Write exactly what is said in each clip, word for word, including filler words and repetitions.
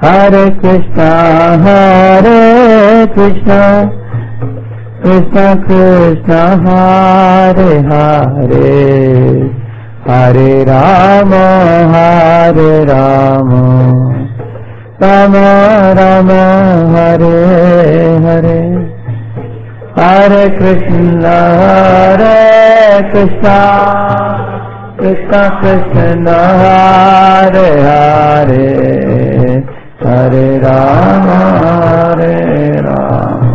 Hare Krishna, Hare Krishna, Krishna Krishna, Hare Hare, Hare Rama, Hare Rama, Rama Rama, Hare Hare. Hare Krishna, Hare Krishna, Krishna Krishna, Hare Hare, Hare Rama, Hare Rama.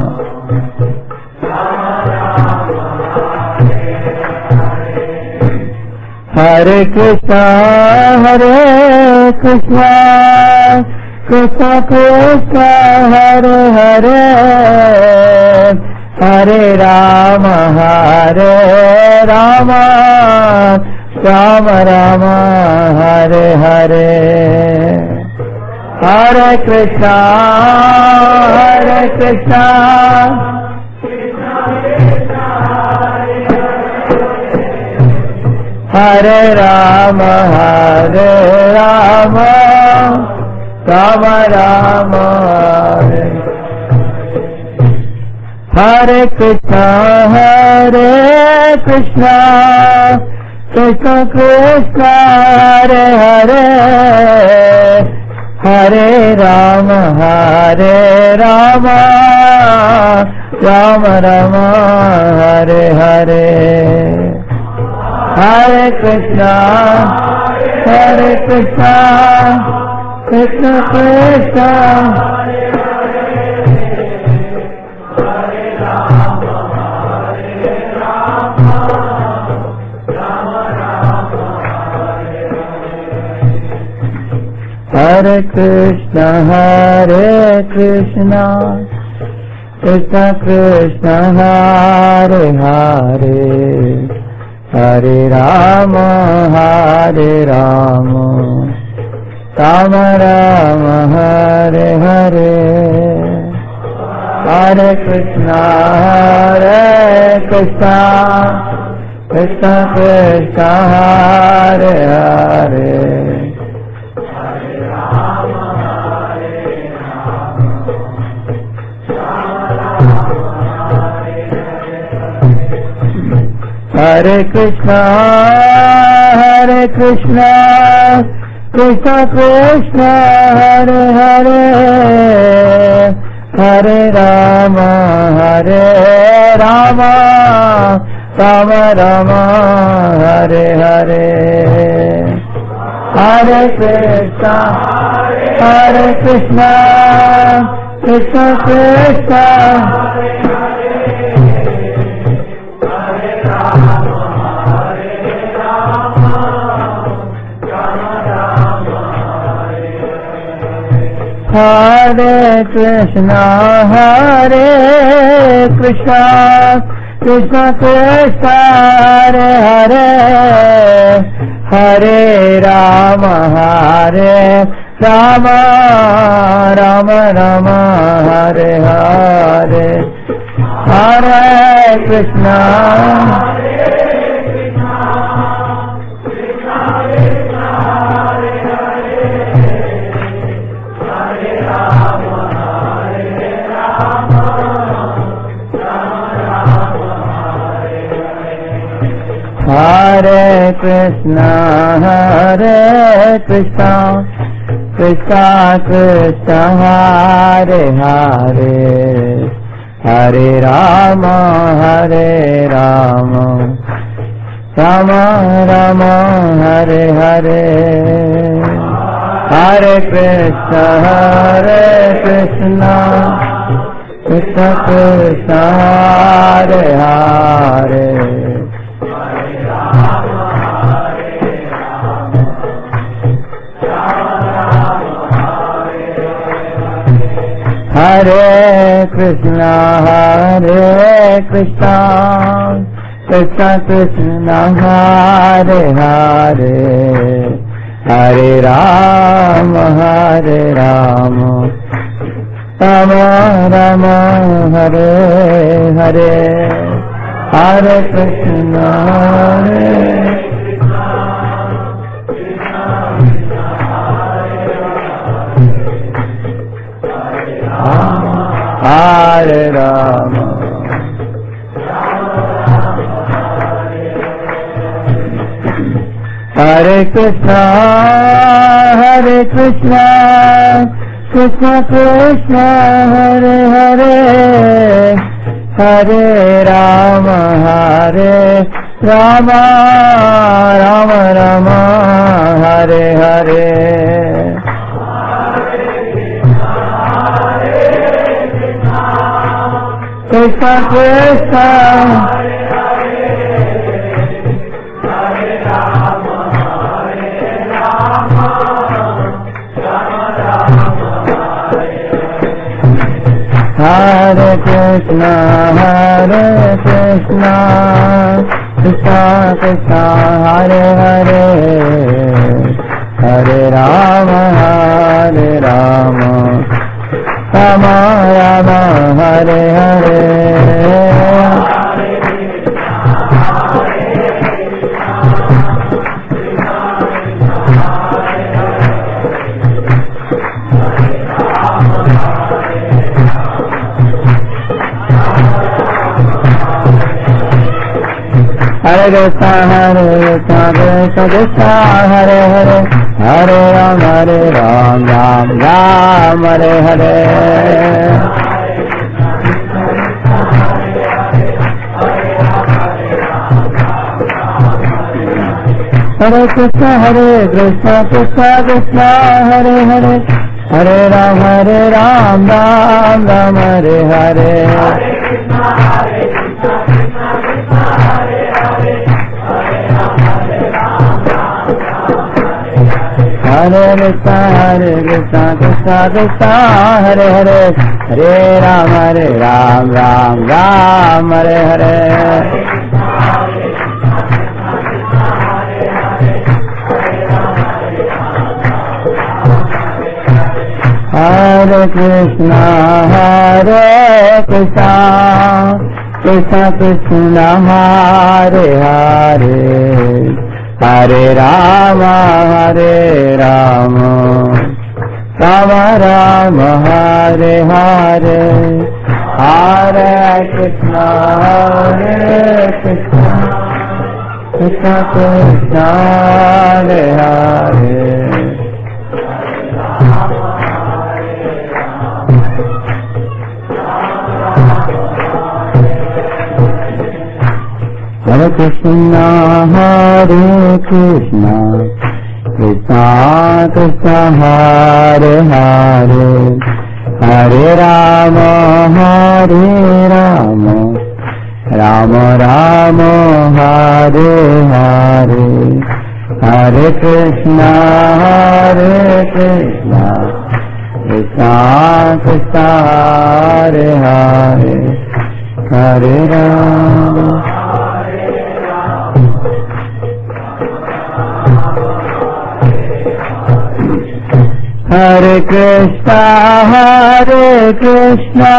Hare Krishna, Hare Krishna, Krishna Krishna, Hare Hare, Hare Rama, Hare Rama, Rama Rama, Hare Hare. Hare Krishna, Hare Krishna, Hare Rama, Hare Rama, Rama Rama, Hare. Hare Krishna, Hare Krishna, Krishna Krishna, Hare Hare, Hare Rama, Hare Rama, Rama Rama, Hare Hare. Hare Krishna, Hare Krishna, Krishna Krishna, Hare Krishna, Hare Krishna, Krishna Krishna, Hare Hare, Hare Rama, Hare Rama, Rama Rama, Hare Hare. Hare Krishna, Hare Krishna, Krishna Krishna, Hare Hare, Hare Krishna, Hare Krishna, Krishna Krishna, Hare Hare, Hare Rama, Hare Rama, Rama Rama, Hare Hare. Hare Krishna, Hare Krishna, Krishna Krishna, Hare Krishna, Hare Krishna, Krishna Krishna, Hare Hare, Hare Rama, Hare Rama, Rama Rama, Hare Hare. Hare Krishna, Hare Krishna, Hare Krishna, Krishna Krishna, Hare Hare, Hare Rama, Hare Rama, Rama Rama, Hare Hare. Hare Krishna, Hare Krishna, Krishna Krishna, Hare Hare, Hare Krishna, Hare Krishna, Krishna Krishna, Hare Hare, Hare Rama, Hare Rama, Rama Rama, Hare Hare. Hare Krishna, Hare Krishna, Hare Krishna, Krishna Krishna, Hare Hare, Hare Rama, Hare Rama, Rama Rama, Hare Hare. Krishna Krishna, Hare Krishna, Hare Krishna, Krishna Krishna, Hare Hare, Hare Rama, Hare Rama, Rama Rama, Hare Hare. Hare Krishna, Hare Krishna, Krishna Krishna, Hare Hare, Hare Ram, Hare Ram, Ram Ram, Hare Hare. Hare Krishna, Hare Krishna, Krishna Krishna, Hare Hare, Hare Ram, Hare Ram, Ram Ram, Hare Hare. Hare Krishna, Hare Krishna, Krishna Krishna, Hare Hare, Hare Ram, Hare Ram, Ram Ram, Hare Hare. Hare Krishna, Hare Krishna, Krishna Krishna, Hare Hare, Hare Rama, Hare Rama, Rama Rama, Hare Hare, Hare Krishna, Hare Krishna, Krishna Krishna, Hare Hare. Hare Krishna, Hare Krishna, Krishna Krishna, Hare Hare, Hare Rama, Hare Rama, Rama Rama, Hare Hare, Hare Krishna, Hare Krishna, Krishna Krishna, Hare Hare, Hare Rama. Hare Krishna, Hare Krishna,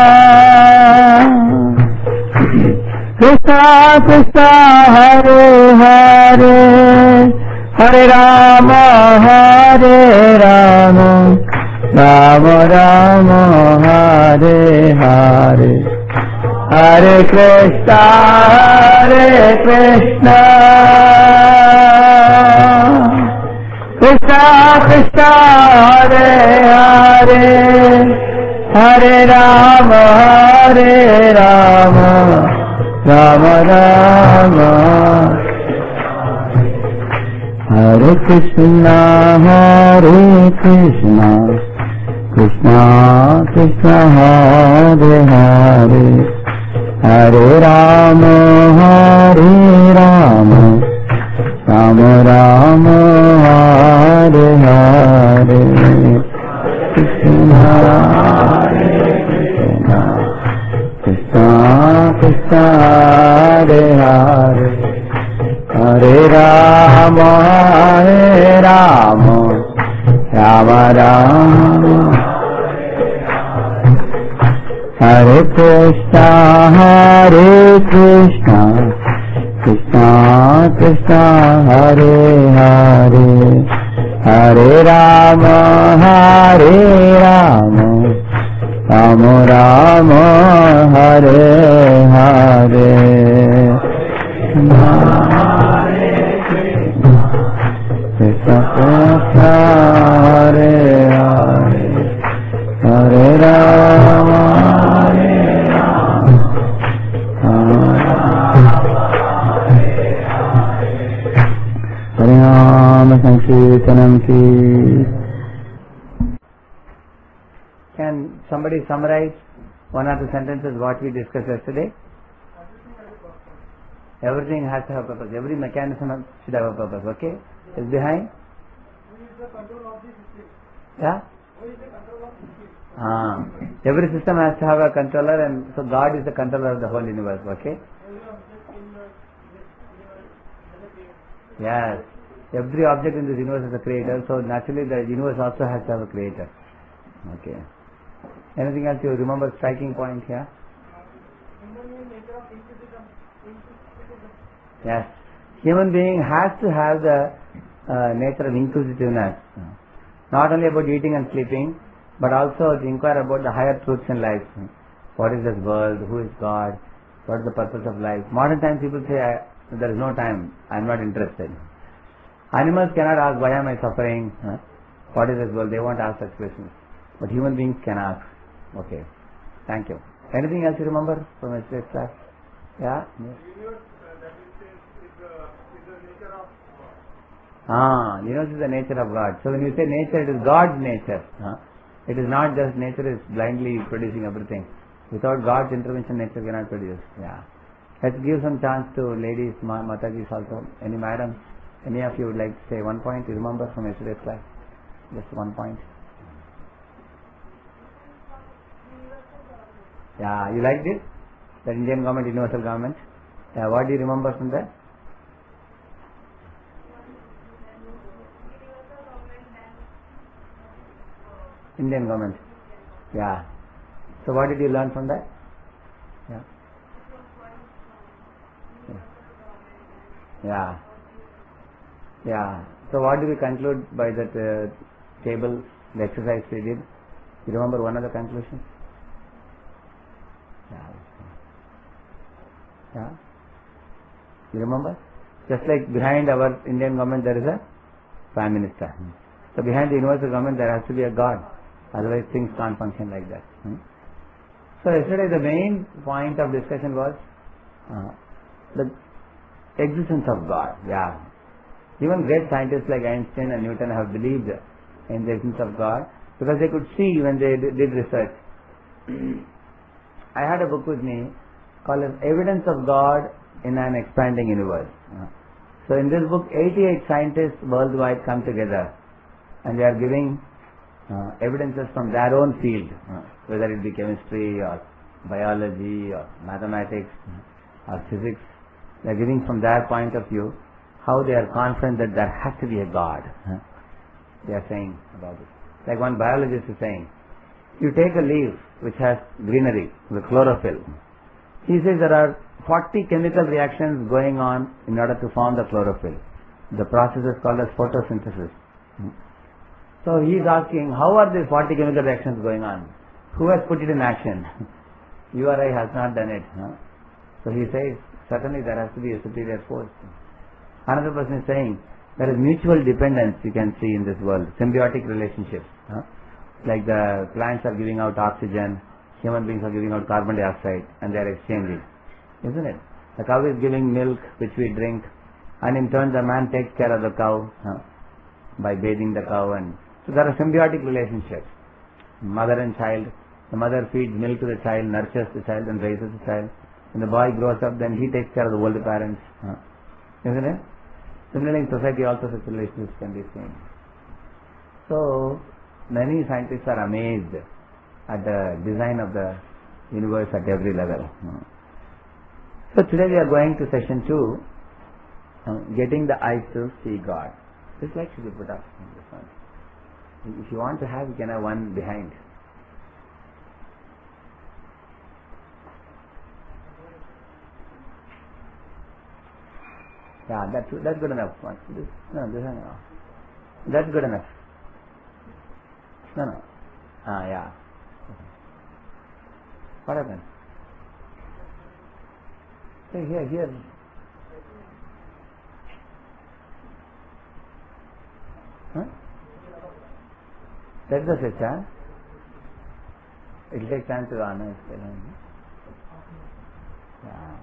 Krishna Krishna, Hare Hare, Hare Rama, Hare Rama, Rama Rama, Hare Hare, Hare Krishna, Hare Krishna, Krishna Krishna, Hare Hare, Hare Rama, Hare Rama, Rama Rama. Hare Krishna, Hare Krishna, Krishna Krishna, Hare Hare, Hare Rama, Hare Rama, Rama Rama, Hare Hare. Krishna Hare Krishna, Krishna Krishna, Hare Hare, Hare Rama, Hare Rama, Rama Rama. Hare Krishna, Hare Krishna, Krishna Krishna, Hare Hare, Hare Rama, Hare Rama, Rama Rama, Hare Hare. Can somebody summarize one or two sentences what we discussed yesterday? Everything has to have purpose. Every mechanism should have a purpose. Okay? Is behind? Who is the control of the system? Yeah? Who is the control of the system? Ah. Every system has to have a controller, and so God is the controller of the whole universe. Okay? Yes. Every object in this universe is a creator, so naturally the universe also has to have a creator. Okay. Anything else you remember striking point here? Yes. Human being has to have the uh, nature of inquisitiveness. Not only about eating and sleeping, but also to inquire about the higher truths in life. What is this world? Who is God? What is the purpose of life? Modern times people say, I, there is no time, I am not interested. Animals cannot ask, why am I suffering? Huh? What is this world? They won't ask such questions. But human beings can ask. Okay. Thank you. Anything else you remember from yesterday's class? Yeah? Yes. Ah, universe is the nature of God. So when you say nature, it is God's nature. Huh? It is not just nature is blindly producing everything. Without God's intervention, nature cannot produce. Yeah. Let's give some chance to ladies, Ma- Matajis also. Any madam? Any of you would like to say one point you remember from yesterday's class? Just one point. Yeah, you liked it? The Indian government, universal government. Yeah, what do you remember from that? Indian government. Yeah. So what did you learn from that? Yeah. Yeah. Yeah. So what do we conclude by that uh, table, the exercise we did? You remember one of the conclusions? Yeah. Yeah. You remember? Just like behind our Indian government there is a Prime Minister. So behind the universal government there has to be a God. Otherwise things can't function like that. Hmm? So yesterday the main point of discussion was uh, the existence of God. Yeah. Even great scientists like Einstein and Newton have believed in the existence of God because they could see when they did research. I had a book with me called as Evidence of God in an Expanding Universe. Uh, so in this book, eighty-eight scientists worldwide come together and they are giving uh, evidences from their own field, uh, whether it be chemistry or biology or mathematics or physics. They are giving from their point of view how they are confident that there has to be a God. Uh, they are saying about it. Like one biologist is saying, you take a leaf which has greenery, the chlorophyll. He says there are forty chemical reactions going on in order to form the chlorophyll. The process is called as photosynthesis. So he is asking, how are these forty chemical reactions going on? Who has put it in action? You or I has not done it. Huh? So he says, certainly there has to be a superior force. Another person is saying, there is mutual dependence you can see in this world, symbiotic relationships. Huh? Like the plants are giving out oxygen, human beings are giving out carbon dioxide, and they are exchanging. Isn't it? The cow is giving milk which we drink, and in turn the man takes care of the cow huh, by bathing the cow. And so there are symbiotic relationships. Mother and child. The mother feeds milk to the child, nurtures the child and raises the child. When the boy grows up, then he takes care of the older parents. Huh? Isn't it? Similarly in society also such relationships can be seen. So many scientists are amazed at the design of the universe at every level. So today we are going to session two, uh, getting the eyes to see God. This light should be put up in this one. If you want to have, you can have one behind. Yeah, that's that's good enough. This, no, this one, no. That's good enough. No, no. Ah, yeah. What happened? Hey, here, here. Huh? That's the switch, huh? It will take time to honor it. Yeah.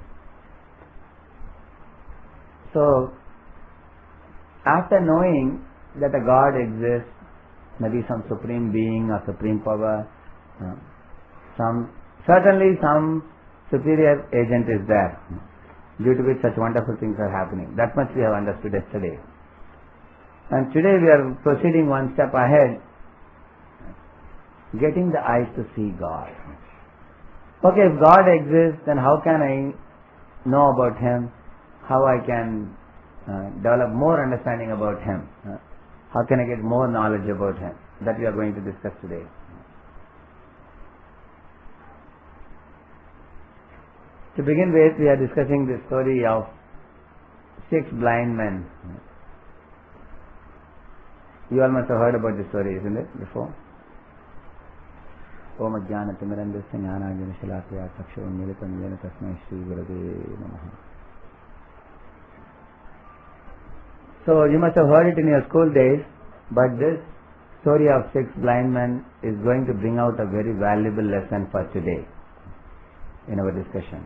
So, after knowing that a God exists, maybe some supreme being or supreme power Uh, some certainly some superior agent is there, due to which such wonderful things are happening. That much we have understood yesterday. And today we are proceeding one step ahead, getting the eyes to see God. Okay, if God exists, then how can I know about Him? How I can uh, develop more understanding about Him? Uh, how can I get more knowledge about Him? That we are going to discuss today. To begin with, we are discussing the story of six blind men. You all must have heard about this story, isn't it, before? Om Ajnana Timirandasya Jnananjana Shalakaya Chakshuram Militam Yena Tasmai Shri Gurave Namaha. So you must have heard it in your school days, but this story of six blind men is going to bring out a very valuable lesson for today in our discussion.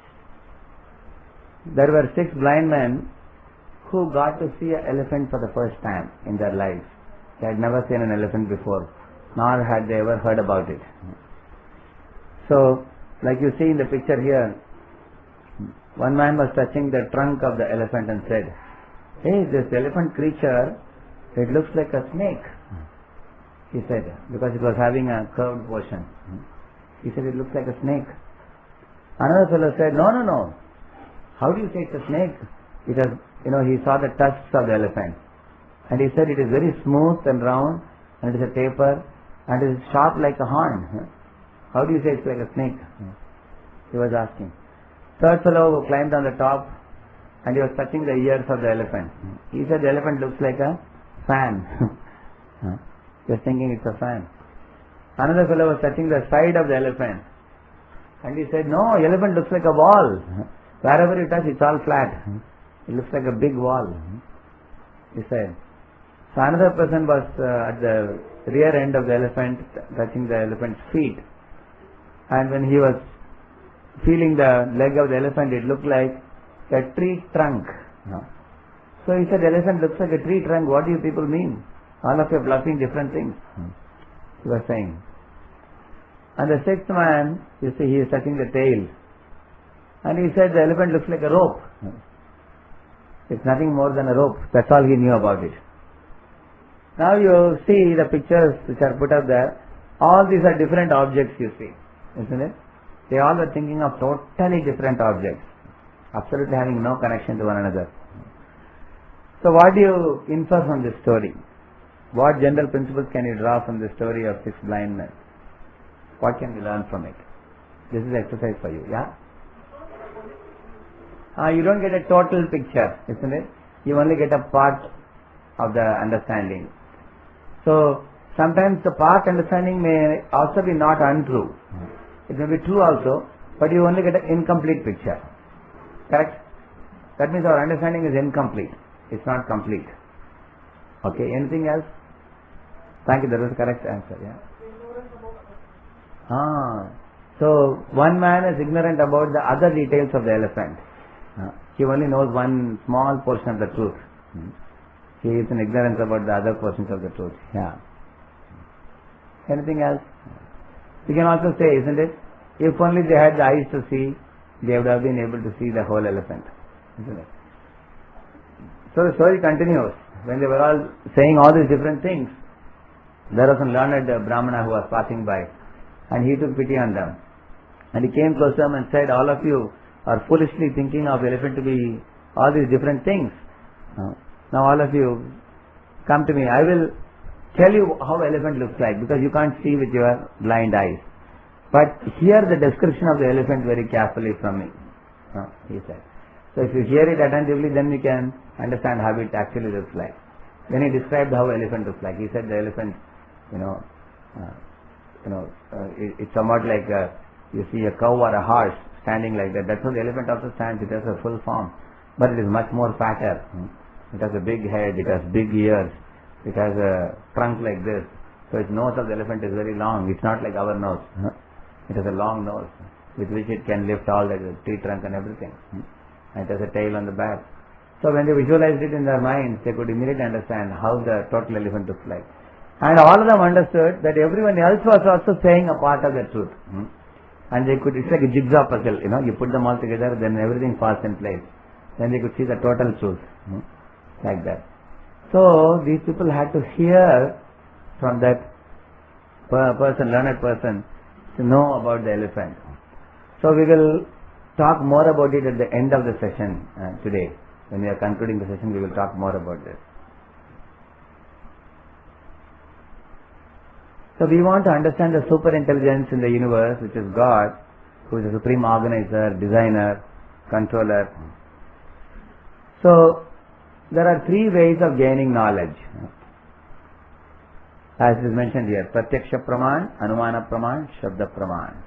There were six blind men who got to see an elephant for the first time in their lives. They had never seen an elephant before, nor had they ever heard about it. So, like you see in the picture here, one man was touching the trunk of the elephant and said, "Hey, this elephant creature, it looks like a snake," he said, because it was having a curved portion. He said, "It looks like a snake." Another fellow said, "No, no, no. How do you say it's a snake?" It has, you know, he saw the tusks of the elephant. And he said, "It is very smooth and round, and it is a taper, and it is sharp like a horn. How do you say it's like a snake?" He was asking. Third fellow climbed on the top, and he was touching the ears of the elephant. He said, "The elephant looks like a fan." He was thinking it's a fan. Another fellow was touching the side of the elephant, and he said, "No, elephant looks like a wall. Wherever you touch, it's all flat. It looks like a big wall," he said. So another person was uh, at the rear end of the elephant, touching the elephant's feet. And when he was feeling the leg of the elephant, it looked like a tree trunk. So he said, "The elephant looks like a tree trunk. What do you people mean? All of you are bluffing different things," he was saying. And the sixth man, you see, he is touching the tail. And he said, "The elephant looks like a rope. It's nothing more than a rope." That's all he knew about it. Now you see the pictures which are put up there. All these are different objects, you see, isn't it? They all are thinking of totally different objects, absolutely having no connection to one another. So what do you infer from this story? What general principles can you draw from the story of six blind men? What can we learn from it? This is exercise for you, yeah? Uh, you don't get a total picture, isn't it? You only get a part of the understanding. So, sometimes the part understanding may also be not untrue. It may be true also, but you only get an incomplete picture. Correct? That means our understanding is incomplete. It's not complete. Okay, anything else? Thank you, that was the correct answer, yeah? Ah, so one man is ignorant about the other details of the elephant. Uh, he only knows one small portion of the truth. Hmm. He is in ignorance about the other portions of the truth. Yeah. Anything else? We can also say, isn't it? If only they had the eyes to see, they would have been able to see the whole elephant. Isn't it? So the story continues. When they were all saying all these different things, there was a learned Brahmana who was passing by, and he took pity on them. And he came close to them and said, "All of you are foolishly thinking of elephant to be all these different things. Uh, now all of you, come to me. I will tell you how elephant looks like, because you can't see with your blind eyes. But hear the description of the elephant very carefully from me," uh, he said. So if you hear it attentively, then you can understand how it actually looks like. Then he described how elephant looks like. He said the elephant, you know, uh, you know, uh, it, it's somewhat like a, you see a cow or a horse standing like that. That's how the elephant also stands. It has a full form, but it is much more fatter. It has a big head. It has big ears. It has a trunk like this. So its nose of the elephant is very long. It's not like our nose. It has a long nose with which it can lift all the tree trunk and everything. And it has a tail on the back. So when they visualized it in their minds, they could immediately understand how the total elephant looks like. And all of them understood that everyone else was also saying a part of the truth. Hmm? And they could, it's like a jigsaw puzzle, you know, you put them all together, then everything falls in place. Then they could see the total truth. Hmm? Like that. So, these people had to hear from that per person, learned person, to know about the elephant. So, we will talk more about it at the end of the session uh, today. When we are concluding the session, we will talk more about this. So we want to understand the super intelligence in the universe, which is God, who is the supreme organizer, designer, controller. So there are three ways of gaining knowledge. As is mentioned here, Pratyaksha Praman, Anumana Praman, Shabda Praman.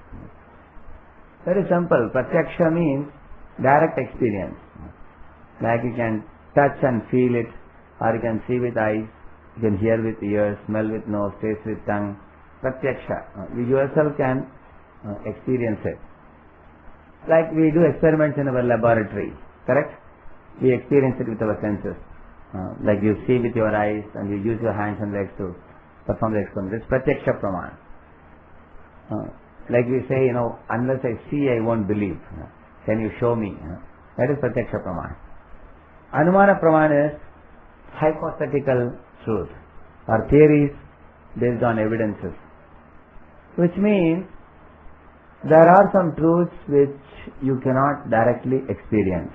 Very simple. Pratyaksha means direct experience. Like you can touch and feel it, or you can see with eyes, you can hear with ears, smell with nose, taste with tongue. Pratyaksha. You yourself can uh, experience it. Like we do experiments in our laboratory, correct? We experience it with our senses. Uh, like you see with your eyes and you use your hands and legs to perform the experiment. It's Pratyaksha Praman. Uh, like we say, you know, unless I see, I won't believe. Uh, can you show me? Uh, that is Pratyaksha Praman. Anumana Praman is hypothetical truth or theories based on evidences, which means there are some truths which you cannot directly experience.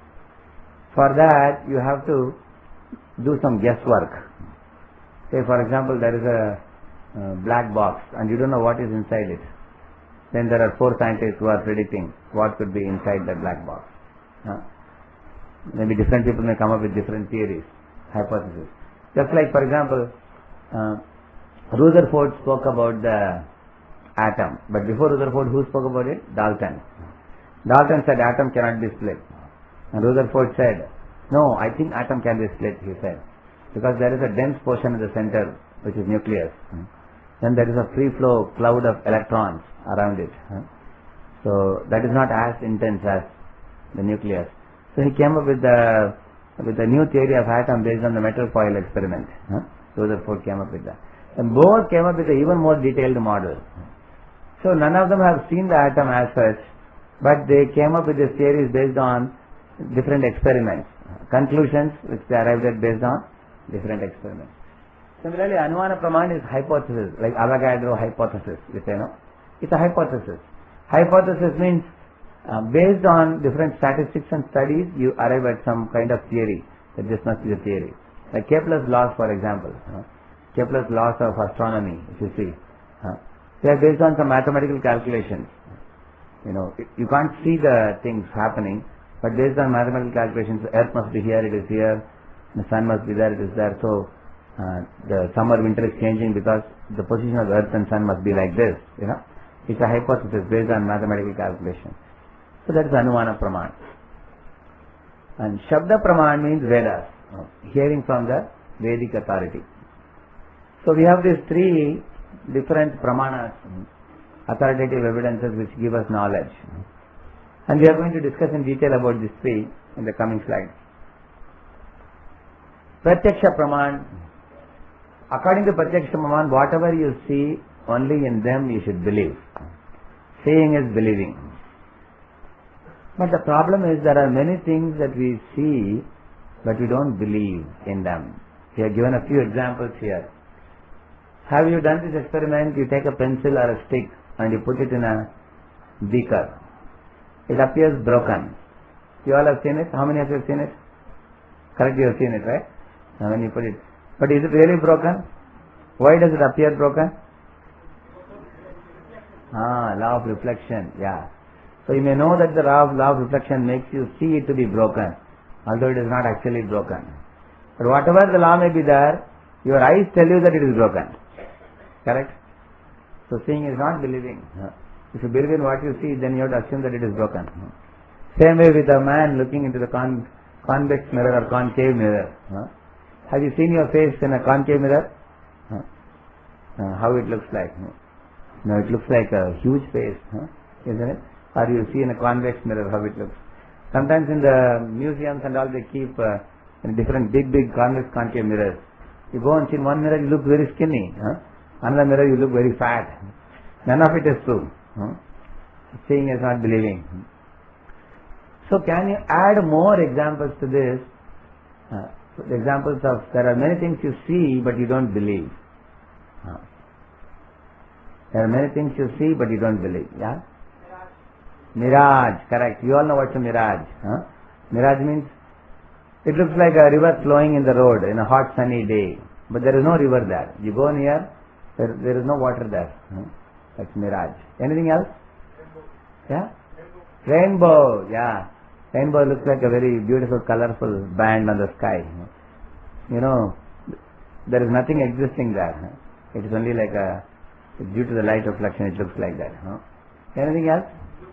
For that you have to do some guesswork. Say for example there is a uh, black box and you don't know what is inside it. Then there are four scientists who are predicting what could be inside that black box. Uh, maybe different people may come up with different theories, hypotheses. Just like for example, uh, Rutherford spoke about the atom, but before Rutherford, who spoke about it? Dalton. Dalton said atom cannot be split. And Rutherford said, no, I think atom can be split, he said. Because there is a dense portion in the center, which is nucleus. Then there is a free flow cloud of electrons around it. So that is not as intense as the nucleus. So he came up with the with a new theory of atom based on the metal foil experiment. Rutherford came up with that. And both came up with an even more detailed model. So none of them have seen the atom as such, but they came up with these theories based on different experiments, conclusions which they arrived at based on different experiments. Similarly, Anumana Praman is hypothesis, like Avogadro hypothesis, you say, no? It's a hypothesis. Hypothesis means uh, based on different statistics and studies, you arrive at some kind of theory, that this must be the theory. Like Kepler's laws, for example. Uh, Kepler's laws of astronomy, if you see. Uh, they are based on some mathematical calculations. You know, you can't see the things happening, but based on mathematical calculations, the earth must be here, it is here, the sun must be there, it is there. So, uh, the summer winter is changing because the position of the earth and sun must be like this, you know. It's a hypothesis based on mathematical calculation. So that is Anumana Praman. And Shabda Praman means Vedas, uh, hearing from the Vedic authority. So we have these three different pramanas, authoritative evidences which give us knowledge. And we are going to discuss in detail about these three in the coming slides. Pratyaksha Praman. According to Pratyaksha Praman, whatever you see, only in them you should believe. Seeing is believing. But the problem is there are many things that we see, but we don't believe in them. We have given a few examples here. Have you done this experiment? You take a pencil or a stick and you put it in a beaker. It appears broken. You all have seen it? How many of you have seen it? Correct, you have seen it, right? Now when you put it. But is it really broken? Why does it appear broken? Ah, law of reflection, yeah. So you may know that the law of, law of reflection makes you see it to be broken, although it is not actually broken. But whatever the law may be there, your eyes tell you that it is broken. Correct? So seeing is not believing. If you believe in what you see, then you have to assume that it is broken. Same way with a man looking into the con convex mirror or concave mirror. Have you seen your face in a concave mirror? Uh, how it looks like? No, it looks like a huge face, isn't it? Or you see in a convex mirror how it looks. Sometimes in the museums and all they keep uh, in different big big convex concave mirrors. You go and see in one mirror, you look very skinny. Huh? Another mirror, you look very fat. None of it is true. Huh? Seeing is not believing. So can you add more examples to this? Uh, so the examples of, there are many things you see but you don't believe. Uh, there are many things you see but you don't believe. Yeah? Mirage, correct. You all know what's a mirage. Huh? Mirage means it looks like a river flowing in the road in a hot sunny day. But there is no river there. You go near, there, there is no water there. Huh? That's mirage. Anything else? Yeah? Rainbow, yeah. Rainbow looks like a very beautiful, colorful band on the sky. You know, there is nothing existing there. It is only like a, due to the light reflection, it looks like that. Anything else?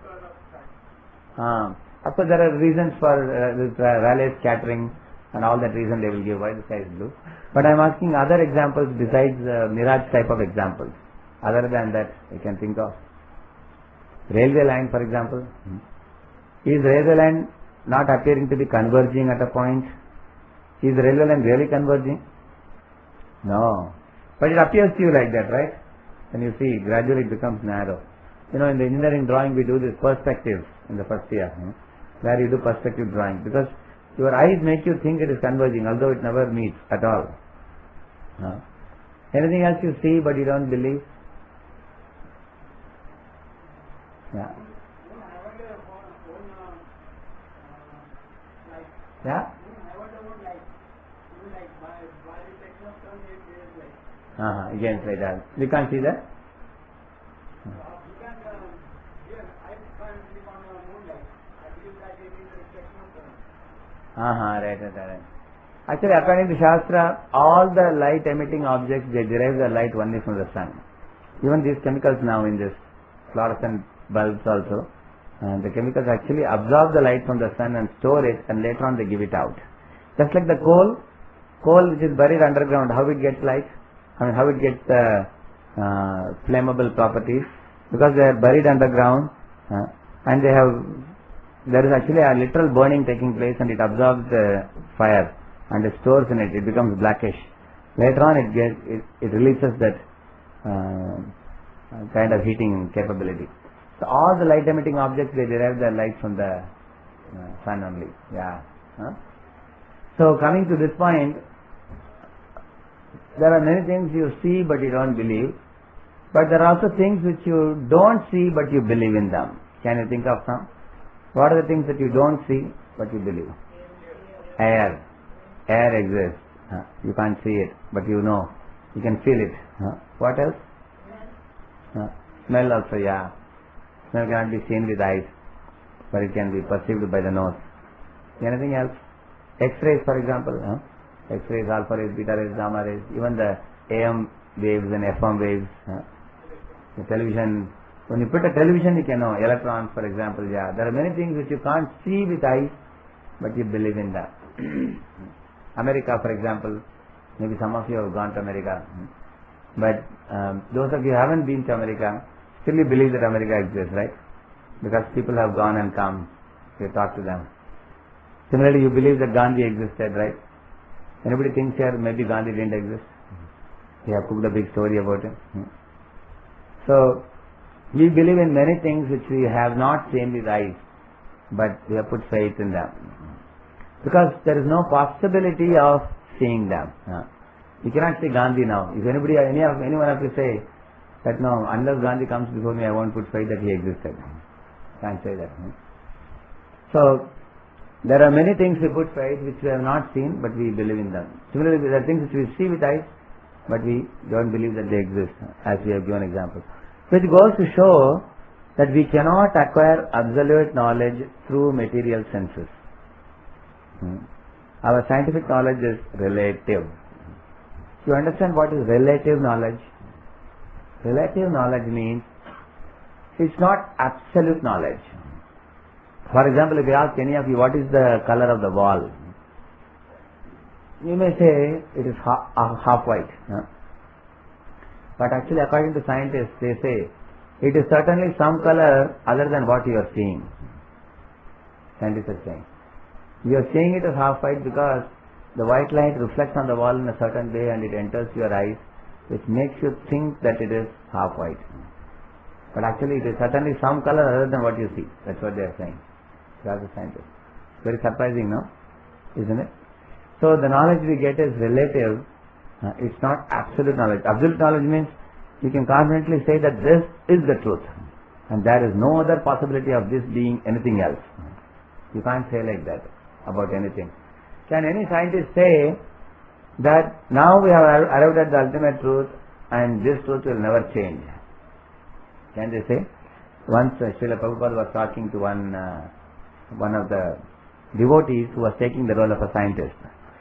Uh, of course, there are reasons for uh, this uh, Rayleigh scattering and all that reason they will give why the sky is blue. But I am asking other examples besides uh, mirage type of examples. Other than that, you can think of. Railway line, for example. Hmm. Is railway line not appearing to be converging at a point? Is the railway line really converging? No. But it appears to you like that, right? When you see, gradually it becomes narrow. You know, in the engineering drawing we do this perspectives in the first year, hmm, where you do perspective drawing, because your eyes make you think it is converging, although it never meets at all. No. Anything else you see but you don't believe? Yeah. Yeah? Uh-huh. Again say that. You can't see that? Uh-huh, right, right, right. Actually, according to Shastra, all the light emitting objects, they derive their light only from the sun. Even these chemicals now in this fluorescent bulbs also, uh, the chemicals actually absorb the light from the sun and store it, and later on they give it out. Just like the coal, coal which is buried underground, how it gets light? I mean, how it gets uh, uh, flammable properties? Because they are buried underground, uh, and they have, there is actually a literal burning taking place, and it absorbs the fire and it stores in it. It becomes blackish. Later on, it gets it, it releases that uh, kind of heating capability. So all the light emitting objects, they derive their light from the uh, sun only. Yeah. Huh? So coming to this point, there are many things you see but you don't believe, but there are also things which you don't see but you believe in them. Can you think of some? What are the things that you don't see but you believe? Air. Air exists. Huh? You can't see it, but you know. You can feel it. Huh? What else? Huh? Smell also, yeah. Smell cannot be seen with eyes, but it can be perceived by the nose. Anything else? X-rays, for example. Huh? X-rays, alpha rays, beta rays, gamma rays, even the A M waves and F M waves. Huh? The television. When you put a television, you can know. Electrons, for example, yeah. There are many things which you can't see with eyes, but you believe in that. America, for example, maybe some of you have gone to America, but um, those of you who haven't been to America, still you believe that America exists, right? Because people have gone and come, you talk to them. Similarly, you believe that Gandhi existed, right? Anybody thinks here maybe Gandhi didn't exist? We have cooked a big story about it. So, we believe in many things which we have not seen with eyes, but we have put faith in them. Because there is no possibility of seeing them. Uh, you cannot see Gandhi now. If anybody, any of, anyone has to say that no, unless Gandhi comes before me, I won't put faith that he existed. Can't say that. Hmm? So, there are many things we put faith which we have not seen, but we believe in them. Similarly, there are things which we see with eyes, but we don't believe that they exist, as we have given examples. Which goes to show that we cannot acquire absolute knowledge through material senses. Hmm. Our scientific knowledge is relative. You understand what is relative knowledge? Relative knowledge means it's not absolute knowledge. For example, if you ask any of you what is the color of the wall, you may say it is half, half white. Huh? But actually, according to scientists, they say it is certainly some color other than what you are seeing. Scientists are saying. You are seeing it as half white because the white light reflects on the wall in a certain way and it enters your eyes, which makes you think that it is half white. But actually it is certainly some color other than what you see. That's what they are saying. That's the scientist. Very surprising, no? Isn't it? So the knowledge we get is relative. Uh, it's not absolute knowledge. Absolute knowledge means you can confidently say that this is the truth. And there is no other possibility of this being anything else. You can't say like that about anything. Can any scientist say that now we have arrived at the ultimate truth and this truth will never change? Can they say? Once uh, Srila Prabhupada was talking to one uh, one of the devotees who was taking the role of a scientist.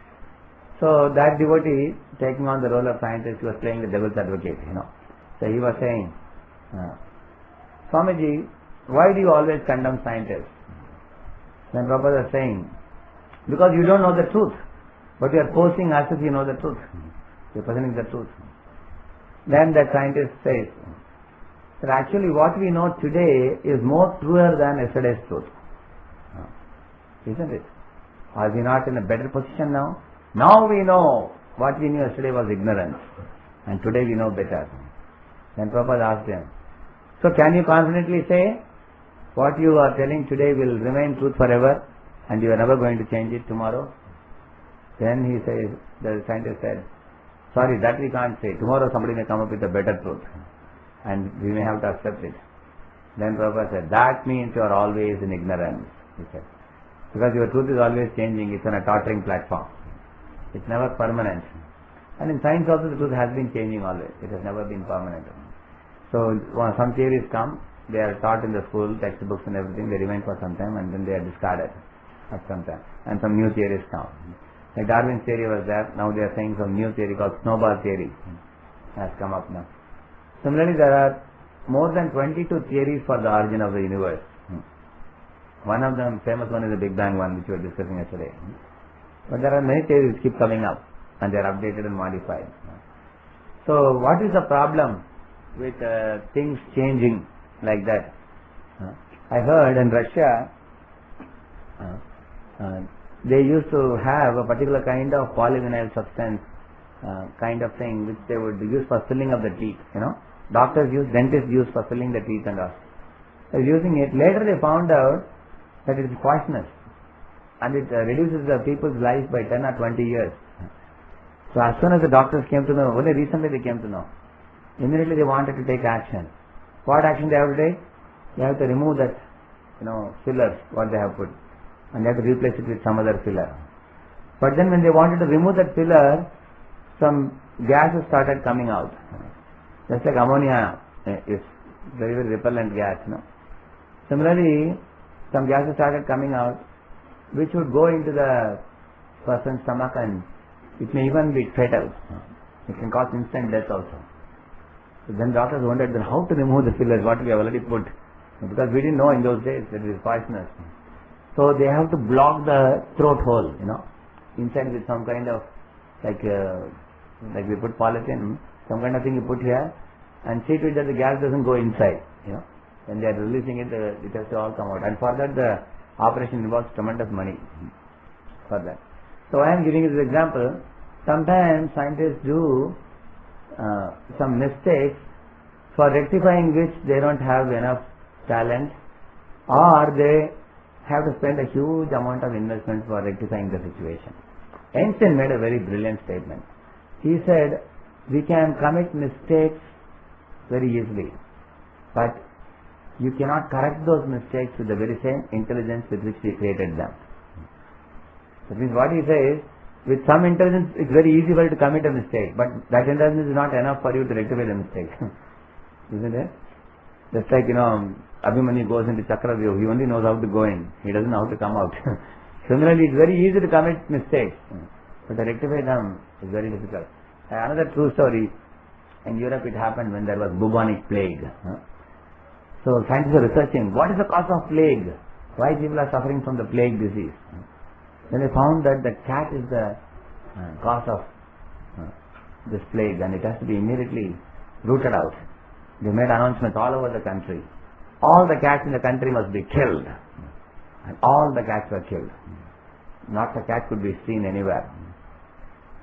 So that devotee taking on the role of scientist, he was playing the devil's advocate, you know. So he was saying, uh, Swamiji, why do you always condemn scientists? Then Prabhupada was saying, because you don't know the truth, but you are posing as if you know the truth. You are presenting the truth. Then that scientist says that actually what we know today is more truer than yesterday's truth. Isn't it? Are we not in a better position now? Now we know what we knew yesterday was ignorance, and today we know better. Then Prabhupada asked him, so can you confidently say what you are telling today will remain truth forever and you are never going to change it tomorrow? Then he says, the scientist said, sorry, that we can't say. Tomorrow somebody may come up with a better truth and we may have to accept it. Then Prabhupada said, that means you are always in ignorance, he said. Because your truth is always changing, it's on a tottering platform. It's never permanent. And in science also the truth has been changing always. It has never been permanent. So when some theories come, they are taught in the school, textbooks and everything, they remain for some time and then they are discarded at some time. And some new theories come. Like Darwin's theory was there, now they are saying some new theory called snowball theory has come up now. Similarly, there are more than twenty-two theories for the origin of the universe. One of them, famous one, is the Big Bang one, which we were discussing yesterday. But there are many theories which keep coming up and they are updated and modified. So what is the problem with uh, things changing like that? Uh, I heard in Russia, uh, uh, they used to have a particular kind of polyvinyl substance uh, kind of thing which they would use for filling up the teeth, you know. Doctors use, dentists use for filling the teeth and all. They were using it. Later they found out that it is poisonous and it uh, reduces the people's life by ten or twenty years. So as soon as the doctors came to know, only recently they came to know, immediately they wanted to take action. What action they have to take? They have to remove that, you know, fillers, what they have put, and they have to replace it with some other filler. But then when they wanted to remove that filler, some gases started coming out. Just like ammonia is very, very repellent gas, you know. Similarly, some gases started coming out which would go into the person's stomach and it may even be fatal. It can cause instant death also. So then doctors wondered then how to remove the fillers, what we have already put. Because we didn't know in those days that it is poisonous. So they have to block the throat hole, you know, inside with some kind of, like uh, like we put polythene, some kind of thing you put here and see to it that the gas doesn't go inside, you know. When they are releasing it, uh, it has to all come out. And for that the operation involves tremendous money for that. So I am giving you this example. Sometimes scientists do uh, some mistakes for rectifying which they don't have enough talent, or they have to spend a huge amount of investment for rectifying the situation. Einstein made a very brilliant statement. He said, we can commit mistakes very easily, but you cannot correct those mistakes with the very same intelligence with which we created them. That means what he says, with some intelligence it's very easy for you to commit a mistake, but that intelligence is not enough for you to rectify the mistake. Isn't it? Just like, you know, Abhimanyu goes into Chakravyuh, he only knows how to go in, he doesn't know how to come out. Similarly, it's very easy to commit mistakes, but to rectify them is very difficult. Another true story, in Europe it happened when there was bubonic plague. So scientists are researching, what is the cause of plague? Why people are suffering from the plague disease? Then they found that the cat is the uh, cause of uh, this plague and it has to be immediately rooted out. They made announcements all over the country. All the cats in the country must be killed. And all the cats were killed. Not a cat could be seen anywhere.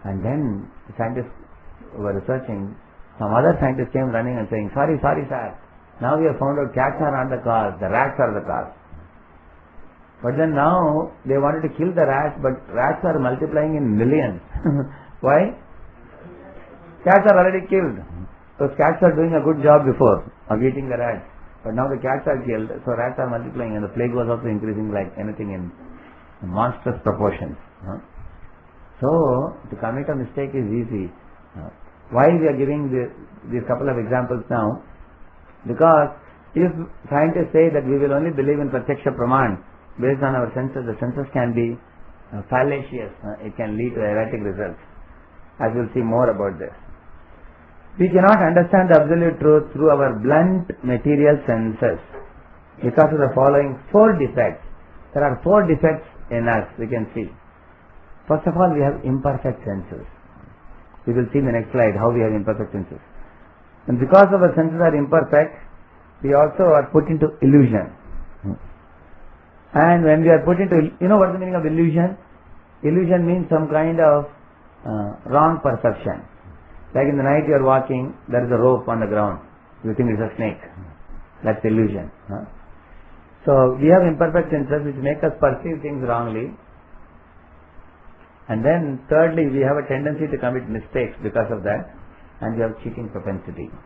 And then the scientists were researching. Some other scientists came running and saying, sorry, sorry sir, now we have found out cats are not the cause, the rats are the cause. But then now they wanted to kill the rats, but rats are multiplying in millions. Why? Cats are already killed. Those cats are doing a good job before of eating the rats. But now the cats are killed, so rats are multiplying, and the plague was also increasing like anything in monstrous proportions. Huh? So, to commit a mistake is easy. Uh, why we are giving the, these couple of examples now? Because if scientists say that we will only believe in Pratyaksha Praman based on our senses, the senses can be uh, fallacious. Uh, it can lead to erratic results. As we'll see more about this. We cannot understand the absolute truth through our blunt material senses because of the following four defects. There are four defects in us, we can see. First of all, we have imperfect senses. We will see in the next slide how we have imperfect senses. And because our senses are imperfect, we also are put into illusion. And when we are put into, you know what is the meaning of illusion? Illusion means some kind of uh, wrong perception. Like in the night you are walking, there is a rope on the ground. You think it's a snake. That's illusion. Huh? So we have imperfect senses which make us perceive things wrongly. And then thirdly, we have a tendency to commit mistakes because of that. And we have cheating propensity.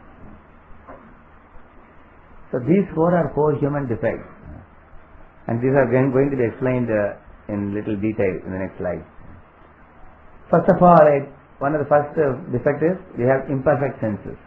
So these four are four human defects. And these are going to be explained uh, in little detail in the next slide. First of all, it, one of the first uh, defects is we have imperfect senses.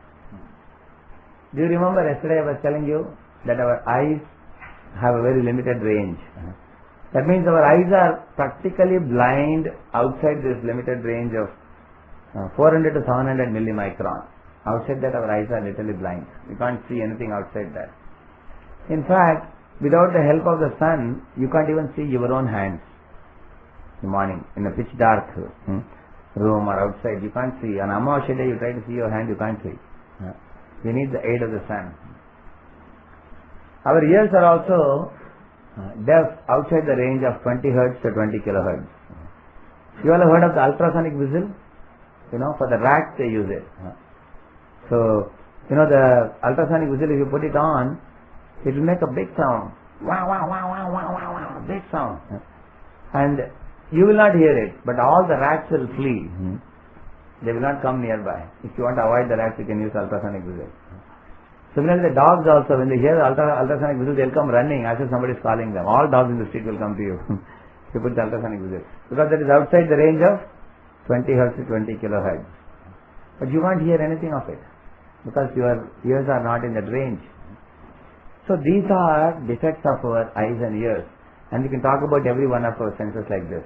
Do you remember yesterday I was telling you that our eyes have a very limited range. Uh-huh. That means our eyes are practically blind outside this limited range of uh, four hundred to seven hundred millimicron. Outside that our eyes are literally blind. We can't see anything outside that. In fact, without the help of the sun, you can't even see your own hands. In the morning, in a pitch dark hmm, room or outside, you can't see. On Amavasya day, you try to see your hand, you can't see. Uh, you need the aid of the sun. Our ears are also uh, deaf outside the range of twenty hertz to twenty kilohertz. You all have heard of the ultrasonic whistle? You know, for the rats they use it. Uh, so, you know, the ultrasonic whistle, if you put it on, it will make a big sound. Wow, wow, wow, wow, wow, wow, wow, big sound. Uh, and you will not hear it, but all the rats will flee. Hmm. They will not come nearby. If you want to avoid the rats, you can use ultrasonic whistle. Similarly, the dogs also, when they hear the ultra, ultrasonic whistle, they'll come running as if somebody is calling them. All dogs in the street will come to you. You put the ultrasonic whistle. Because that is outside the range of twenty hertz to twenty kilohertz. But you can't hear anything of it. Because your ears are not in that range. So these are defects of our eyes and ears. And we can talk about every one of our senses like this.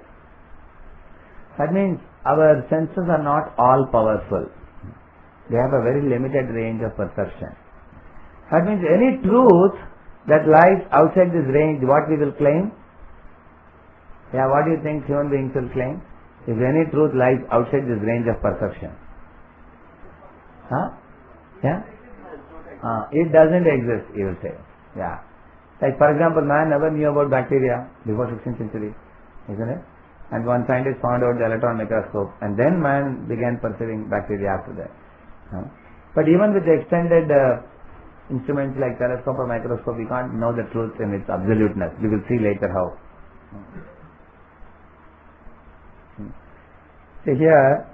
That means our senses are not all powerful. They have a very limited range of perception. That means any truth that lies outside this range, what we will claim? Yeah, what do you think human beings will claim? If any truth lies outside this range of perception. Huh? Yeah? Uh, it doesn't exist, you will say. Yeah. Like for example, man never knew about bacteria before sixteenth century, isn't it? And one scientist found out the electron microscope, and then man began perceiving bacteria after that. Huh? But even with the extended uh, instruments like telescope or microscope, we can't know the truth in its absoluteness. We will see later how. See here,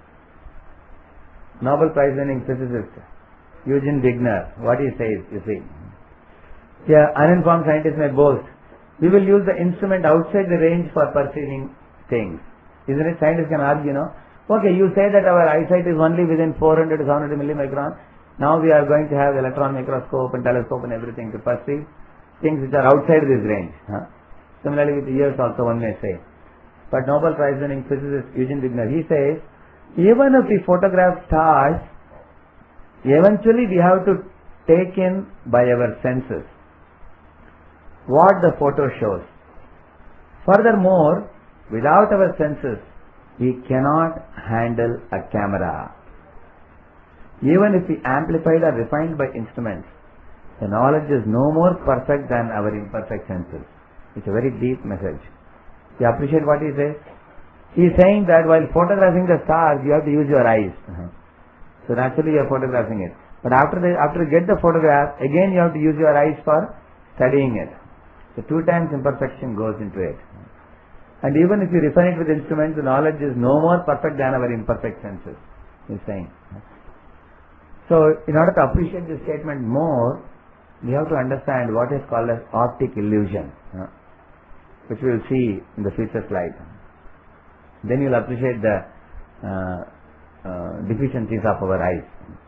Nobel Prize winning physicist Eugene Wigner, what he says, you see. Here, uninformed scientists may boast, we will use the instrument outside the range for perceiving things. Isn't it? Scientists can argue, you know, okay, you say that our eyesight is only within four hundred to seven hundred millimicron. Now we are going to have electron microscope and telescope and everything to perceive things which are outside this range. Huh? Similarly with the ears also one may say. But Nobel Prize winning physicist Eugene Wigner, he says, even if we photograph stars, eventually we have to take in by our senses what the photo shows. Furthermore, without our senses, we cannot handle a camera. Even if we amplified or refined by instruments, the knowledge is no more perfect than our imperfect senses. It's a very deep message. You appreciate what he says? He is saying that while photographing the stars, you have to use your eyes. So naturally you are photographing it. But after the, after you get the photograph, again you have to use your eyes for studying it. So two times imperfection goes into it. And even if you refine it with instruments, the knowledge is no more perfect than our imperfect senses, he is saying. So in order to appreciate this statement more, we have to understand what is called as optic illusion, which we will see in the future slide. Then you will appreciate the uh, uh, deficiencies of our eyes.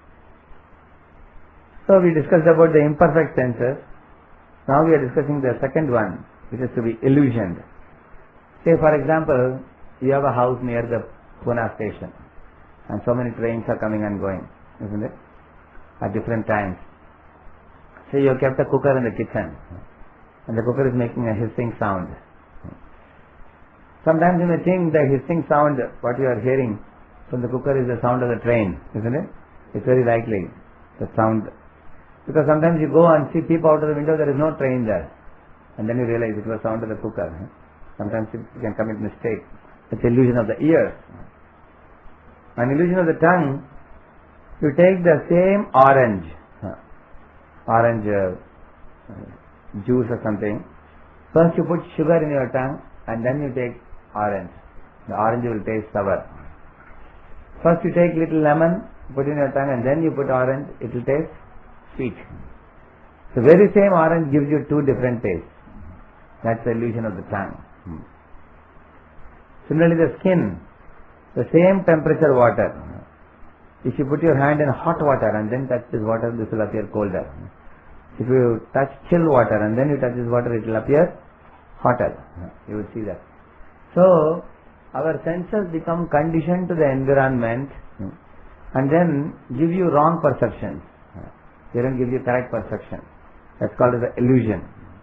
So we discussed about the imperfect senses. Now we are discussing the second one, which is to be illusioned. Say for example, you have a house near the Pune station and so many trains are coming and going, isn't it? At different times. Say you have kept a cooker in the kitchen and the cooker is making a hissing sound. Sometimes you may think the hissing sound, what you are hearing from the cooker is the sound of the train, isn't it? It's very likely, the sound. Because sometimes you go and see, peep out of the window, there is no train there. And then you realize it was sound of the cooker. Sometimes you can commit mistake. It's illusion of the ears. An illusion of the tongue, you take the same orange, orange uh, juice or something. First you put sugar in your tongue and then you take orange. The orange will taste sour. First you take little lemon, put in your tongue and then you put orange, it will taste sweet. The very same orange gives you two different tastes. That's the illusion of the tongue. Hmm. Similarly the skin, the same temperature water. If you put your hand in hot water and then touch this water, this will appear colder. If you touch chill water and then you touch this water, it will appear hotter. You will see that. So, our senses become conditioned to the environment and then give you wrong perceptions. They don't give you correct perception. That's called as an illusion.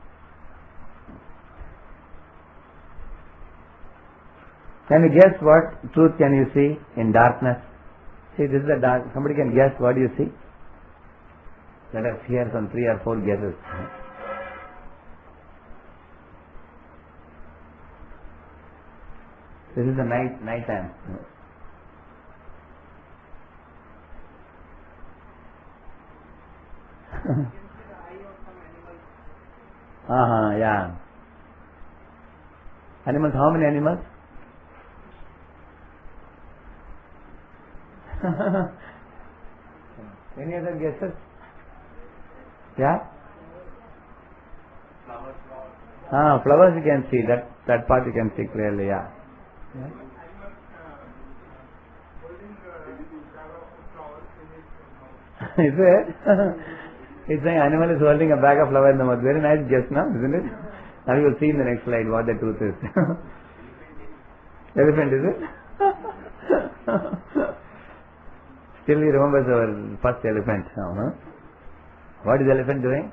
Can you guess what truth can you see in darkness? See, this is the dark. Somebody can guess what do you see? Let us hear some three or four guesses. This is the night, night time. Uh-huh, yeah. Animals, how many animals? Any other guesses? Yeah? Flowers. Ah, flowers you can see, that, that part you can see clearly, yeah. Yeah. Is it? It's saying animal is holding a bag of flower in the mouth. Very nice guess now, isn't it? Now you will see in the next slide what the truth is. Elephant, is it? Still he remembers our first elephant now, huh? What is elephant doing?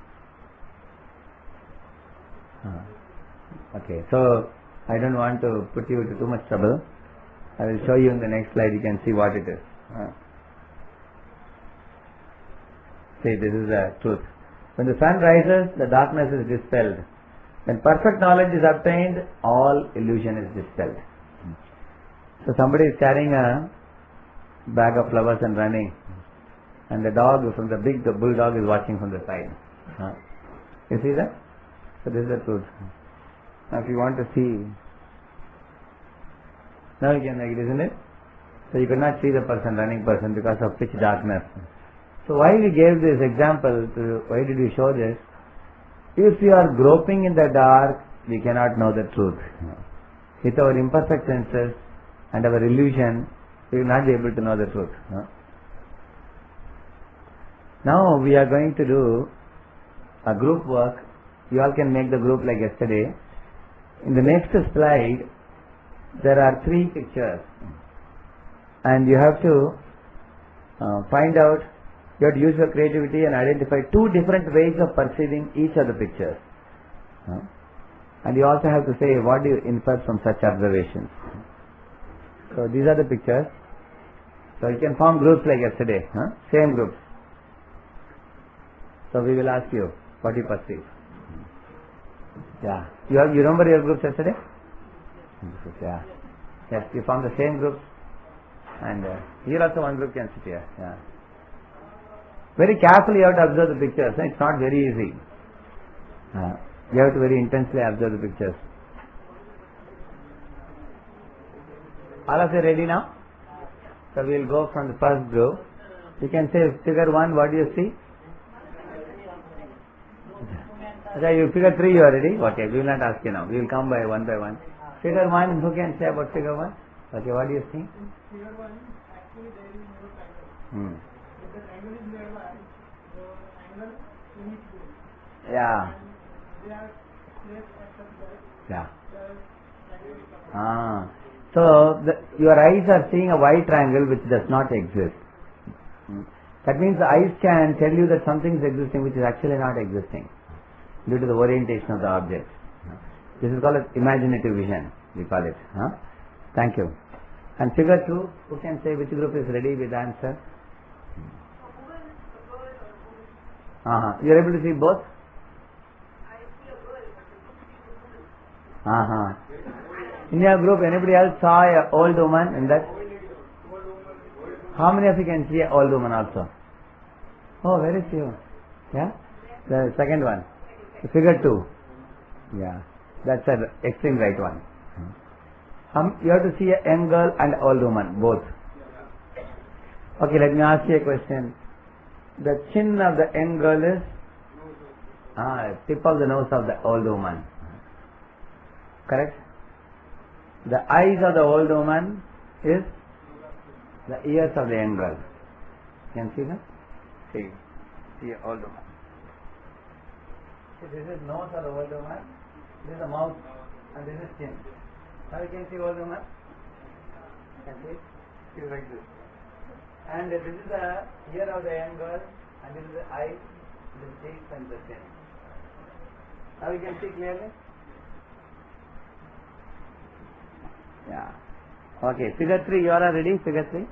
Okay, so I don't want to put you to too much trouble. I will show you in the next slide, you can see what it is. Uh, see, this is the truth. When the sun rises, the darkness is dispelled. When perfect knowledge is obtained, all illusion is dispelled. So somebody is carrying a bag of flowers and running, and the dog from the big the bulldog is watching from the side. Uh, you see that? So this is the truth. Now if you want to see, now you can make it, isn't it? So you could not see the person, running person, because of pitch darkness. So why we gave this example, to, why did we show this? If we are groping in the dark, we cannot know the truth. With our imperfect senses and our illusion, we will not be able to know the truth. Now we are going to do a group work. You all can make the group like yesterday. In the next slide, there are three pictures, and you have to uh, find out, you have to use your creativity and identify two different ways of perceiving each of the pictures. Uh, and you also have to say what do you infer from such observations. So these are the pictures. So you can form groups like yesterday, huh? Same groups. So we will ask you what you perceive. Yeah. You have, you remember your groups yesterday? Yeah. Yes, you form the same group, and uh, here also one group can sit here. Yeah. Very carefully you have to observe the pictures. It's not very easy. Uh, you have to very intensely observe the pictures. All of you ready now? So we will go from the first group. You can say figure one, what do you see? Okay, you figure three you are ready? Okay, we will not ask you now. We will come by one by one. Figure one, who can say about figure one? Okay, what do you think? Figure one, actually there is no triangle. Hmm. If the triangle is made by the angle in each group. Yeah. They are placed at such that Yeah. the triangle is covered. Ah. So, the, your eyes are seeing a white triangle which does not exist. Hmm. That means the eyes can tell you that something is existing which is actually not existing due to the orientation of the object. This is called as imaginative vision, we call it. Huh? Thank you. And figure two, who can say which group is ready with the answer? Uh-huh. You are able to see both? Uh-huh. In your group, anybody else saw a old woman in that? How many of you can see a old woman also? Oh, very few. Yeah? The second one. The figure two. Yeah. That's the extreme right one. Um, you have to see a young girl and old woman, both. Okay, let me ask you a question. The chin of the young girl is ah, tip of the nose of the old woman. Correct? The eyes of the old woman is the ears of the young girl. Can you see that? See, see a old woman. See, this is nose of the old woman. This is the mouth and this is chin. Now you can see old woman. Can see? See like this. And this is the ear of the young girl, and this is the eye, the cheeks and the chin. Now you can see clearly? Yeah. Okay, figure three, you are ready? Figure three?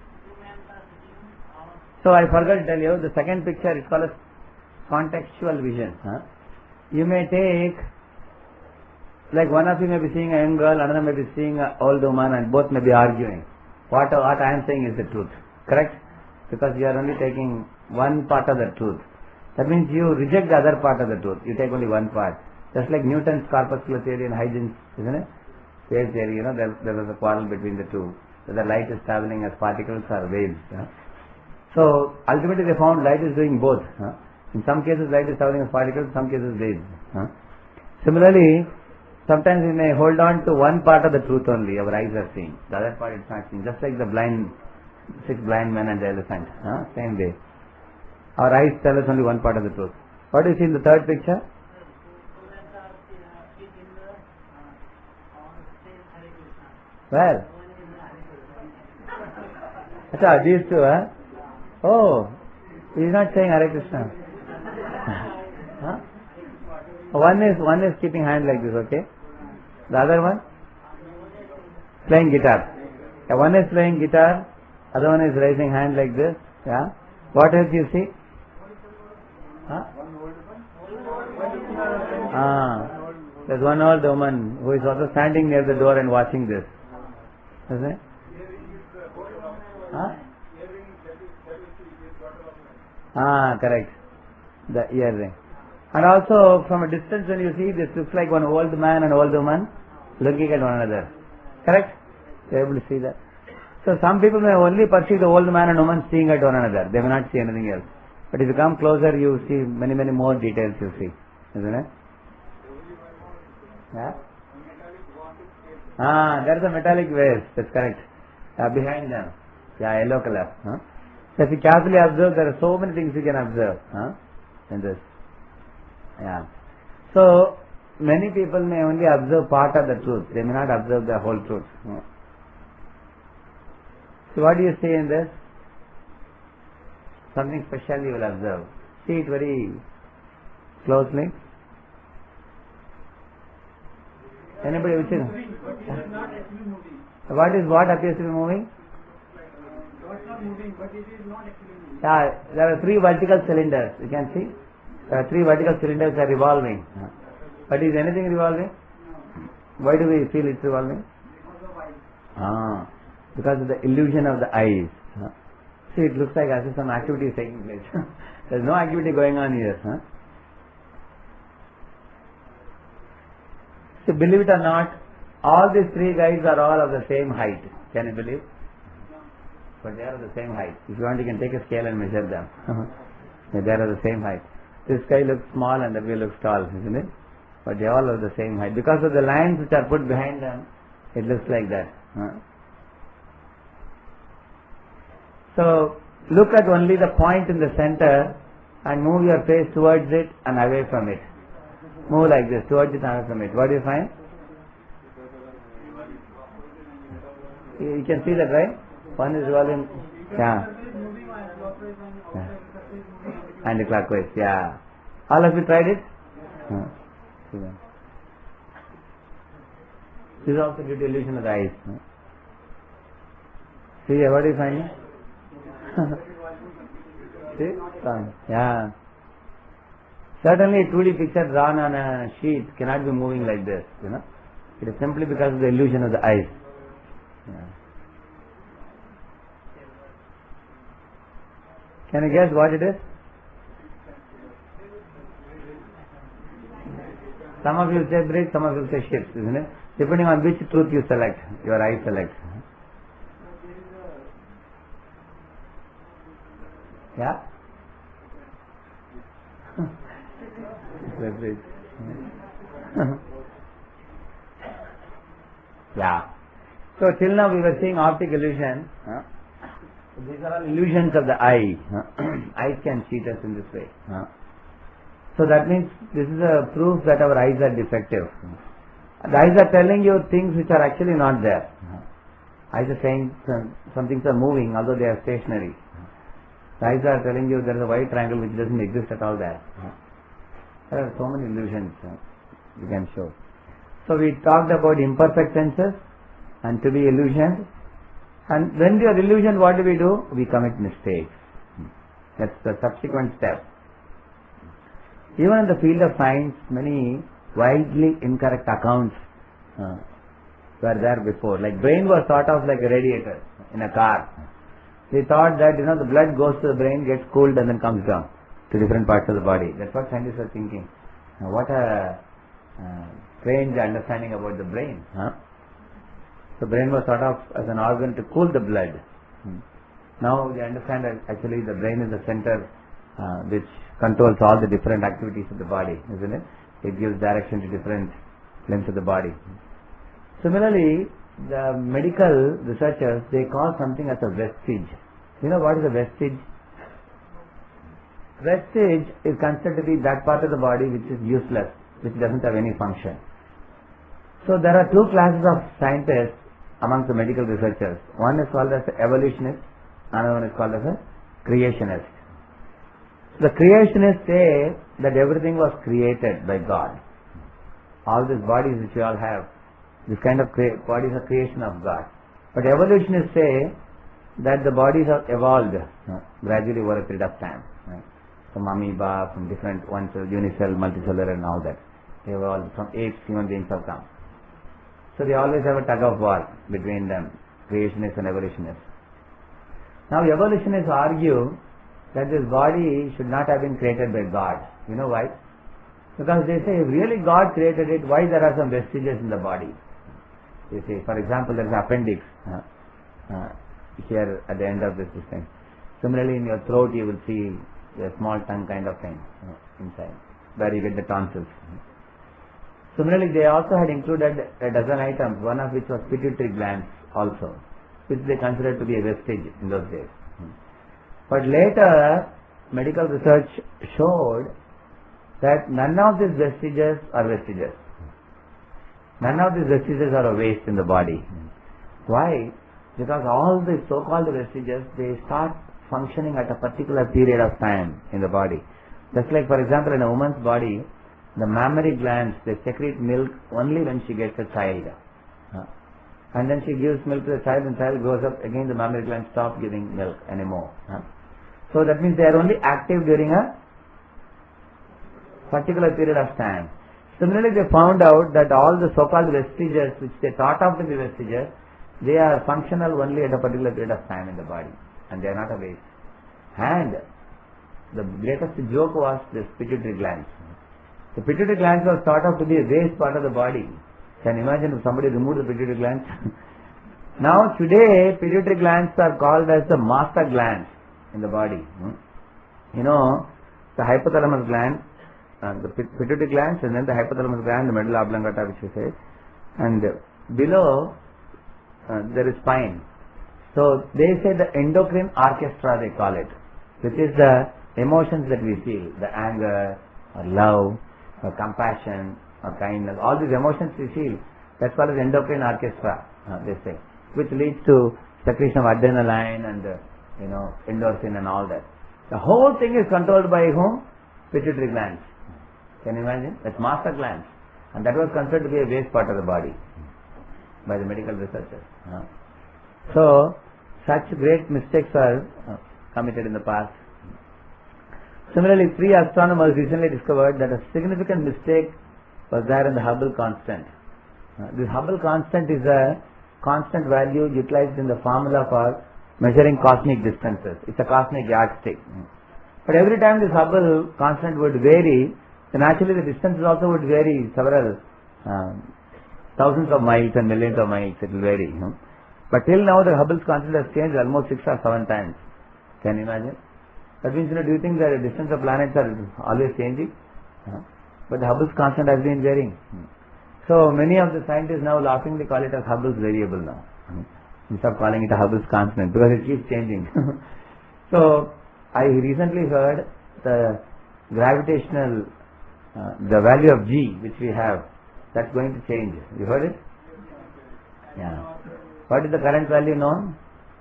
So I forgot to tell you, the second picture is called as contextual vision. Huh? You may take, like one of you may be seeing a young girl, another may be seeing an old woman, and both may be arguing. What, what I am saying is the truth. Correct? Because you are only taking one part of the truth. That means you reject the other part of the truth. You take only one part. Just like Newton's corpuscular theory and Huygens, isn't it? Wave theory, you know, there, there was a quarrel between the two. Whether light is traveling as particles or waves. Huh? So, ultimately they found light is doing both. Huh? In some cases light is traveling as particles, in some cases waves. Huh? Similarly, sometimes we may hold on to one part of the truth only, our eyes are seeing. The other part is not seeing. Just like the blind, six blind men and the elephant. Huh? Same way. Our eyes tell us only one part of the truth. What do you see in the third picture? Well, Achha, these two, huh? Oh, he is not saying Hare Krishna. Huh? One is one is keeping hand like this, okay? The other one playing guitar. Yeah, one is playing guitar, other one is raising hand like this. Yeah. What else you see? Huh? Ah, there's one old woman who is also standing near the door and watching this. Isn't it? Huh? Ah, correct. The earring. And also from a distance when you see, this looks like one old man and old woman looking at one another. Correct? You're able to see that. So some people may only perceive the old man and woman seeing at one another. They may not see anything else. But if you come closer, you see many, many more details you see. Isn't it? Yeah? Ah, there's a metallic vase. That's correct. Uh, behind them. Yeah, yellow color. Huh? So if you carefully observe, there are so many things you can observe. Huh? In this. Yeah. So, many people may only observe part of the truth. They may not observe the whole truth. Huh? So what do you see in this? Something special you will observe. See it very closely. Anybody which is? But it is not actually moving. What is what appears to be moving? So it's not moving, but it is not actually moving. Yeah, there are three vertical cylinders. You can see. There are three vertical cylinders are revolving. But is anything revolving? No. Why do we feel it's revolving? Because of light. Ah, because of the illusion of the eyes. Huh? See, it looks like as if some activity is taking place. There is no activity going on here. Huh? So believe it or not, all these three guys are all of the same height. Can you believe? But they are of the same height. If you want, you can take a scale and measure them. They are of the same height. This guy looks small and that guy looks tall, isn't it? But they are all of the same height. Because of the lines which are put behind them, it looks like that. Huh? So, look at only the point in the center and move your face towards it and away from it. Move like this, towards it and away from it. What do you find? You can see that, right? One is revolving, yeah. yeah. Anti-clockwise, yeah. All of you tried it? Huh. This is also due to illusion of the eyes. Huh? See, what do you find? See? Yeah. Certainly a two D picture drawn on a sheet cannot be moving like this, you know. It is simply because of the illusion of the eyes. Yeah. Can you guess what it is? Some of you say bridge, some of you say ships, isn't it? Depending on which truth you select, your eye selects. Yeah? Yeah. So till now we were seeing optic illusion. Huh? These are all illusions of the eye. Eyes can cheat us in this way. Huh? So that means this is a proof that our eyes are defective. The eyes are telling you things which are actually not there. Eyes are saying some, some things are moving although they are stationary. The eyes are telling you there is a white triangle which doesn't exist at all there. There are so many illusions you can show. So we talked about imperfect senses and to be illusioned. And when we are illusioned, what do we do? We commit mistakes. That's the subsequent step. Even in the field of science, many widely incorrect accounts uh, were there before. Like brain was thought of like a radiator in a car. They thought that, you know, the blood goes to the brain, gets cooled and then comes down to different parts of the body. That's what scientists are thinking. Now, what a uh, strange understanding about the brain. Huh? The brain was thought of as an organ to cool the blood. Hmm. Now they understand that actually the brain is the center uh, which controls all the different activities of the body, isn't it? It gives direction to different limbs of the body. Similarly, the medical researchers, they call something as a vestige. You know what is a vestige? Vestige is considered to be that part of the body which is useless, which doesn't have any function. So there are two classes of scientists amongst the medical researchers. One is called as an evolutionist, another one is called as a creationist. The creationists say that everything was created by God. All these bodies which we all have, this kind of cre- bodies are creation of God. But evolutionists say that the bodies have evolved uh, gradually over a period of time. Right? From amoeba, from different one cell, unicell, multicellular and all that. They evolved from apes, human beings have come. So they always have a tug of war between them, creationists and evolutionists. Now evolutionists argue that this body should not have been created by God. You know why? Because they say if really God created it, why there are some vestiges in the body? They say, for example, there is appendix uh, uh, here at the end of this thing. Similarly, in your throat you will see a small tongue kind of thing uh, inside, where you get the tonsils. Similarly, they also had included a dozen items, one of which was pituitary glands also, which they considered to be a vestige in those days. But later, medical research showed that none of these vestiges are vestiges. None of these vestiges are a waste in the body. Why? Because all the so-called vestiges, they start functioning at a particular period of time in the body. Just like, for example, in a woman's body, the mammary glands, they secrete milk only when she gets a child. Uh, and then she gives milk to the child and the child grows up, again the mammary glands stop giving milk anymore. Uh. So that means they are only active during a particular period of time. Similarly, they found out that all the so-called vestiges, which they thought of to be vestiges, they are functional only at a particular period of time in the body, and they are not a waste. And the greatest joke was the pituitary glands. The pituitary glands was thought of to be a waste part of the body. Can you imagine if somebody removed the pituitary glands? Now today, pituitary glands are called as the master glands in the body. You know, the hypothalamus gland, uh, the pituitary glands, and then the hypothalamus gland, the medulla oblongata, which we say, and below uh, there is spine. So they say the endocrine orchestra, they call it, which is the emotions that we feel, the anger, or love, or compassion, or kindness, all these emotions we feel, that's called as endocrine orchestra, uh, they say, which leads to secretion of adrenaline and uh, you know, endorphin and all that. The whole thing is controlled by whom? Pituitary glands. Can you imagine? That's master glands. And that was considered to be a waste part of the body by the medical researchers. Uh. So, such great mistakes are uh, committed in the past. Similarly, three astronomers recently discovered that a significant mistake was there in the Hubble constant. Uh, this Hubble constant is a constant value utilized in the formula for measuring cosmic distances. It's a cosmic yardstick. But every time this Hubble constant would vary, then actually the distances also would vary several um, thousands of miles and millions of miles. It will vary. You know? But till now the Hubble's constant has changed almost six or seven times. Can you imagine? That means, you know, do you think that the distance of planets are always changing? Uh, but the Hubble's constant has been varying. So many of the scientists now laughingly call it as Hubble's variable now, instead of calling it a Hubble's constant, because it keeps changing. So I recently heard the gravitational, uh, the value of G which we have, that's going to change. You heard it? Yeah. What is the current value known?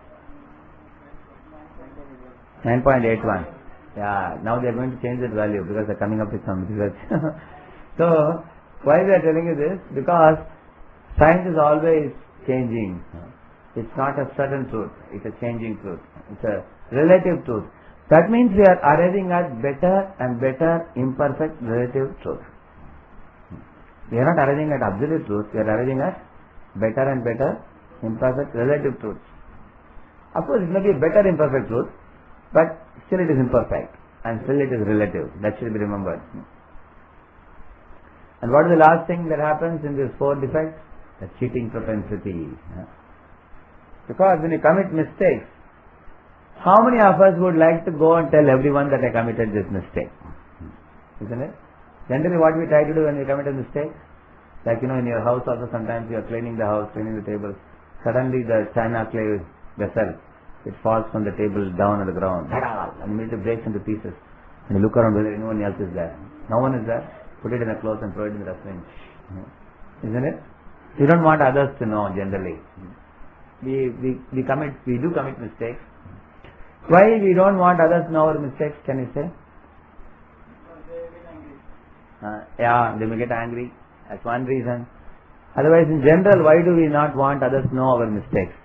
nine point eight one. Yeah, now they are going to change that value because they are coming up with some research. So, why we are telling you this? Because science is always changing. It's not a certain truth. It's a changing truth. It's a relative truth. That means we are arriving at better and better imperfect relative truth. We are not arriving at absolute truth. We are arriving at better and better imperfect relative truths. Of course, it may be a better imperfect truth, but still it is imperfect and still it is relative. That should be remembered. And what is the last thing that happens in these four defects? The cheating propensity. Because when you commit mistakes, how many of us would like to go and tell everyone that I committed this mistake? Isn't it? Generally what we try to do when we commit a mistake, like you know in your house also sometimes you are cleaning the house, cleaning the table, suddenly the china clay vessel, it falls from the table down on the ground, and immediately breaks into pieces. And you look around whether anyone else is there. No one is there. Put it in a cloth and throw it in the dustbin. Isn't it? We don't want others to know generally. We, we, we commit, we do commit mistakes. Why we don't want others to know our mistakes, can you say? Because they get angry. Uh, yeah, they may get angry. That's one reason. Otherwise, in general, why do we not want others to know our mistakes?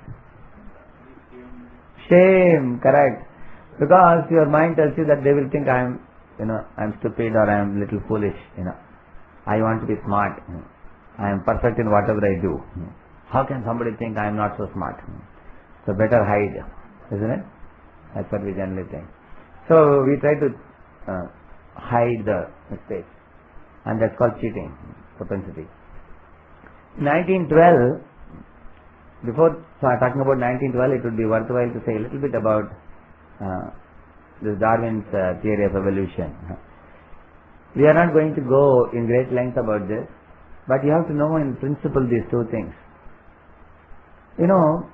Shame, correct. Because your mind tells you that they will think I am, you know, I am stupid or I am a little foolish, you know. I want to be smart. I am perfect in whatever I do. How can somebody think I am not so smart? So better hide, isn't it? That's what we generally think. So we try to uh, hide the mistakes, and that's called cheating propensity. nineteen twelve, before talking about nineteen twelve, it would be worthwhile to say a little bit about uh, this Darwin's uh, theory of evolution. We are not going to go in great length about this, but you have to know in principle these two things. You know,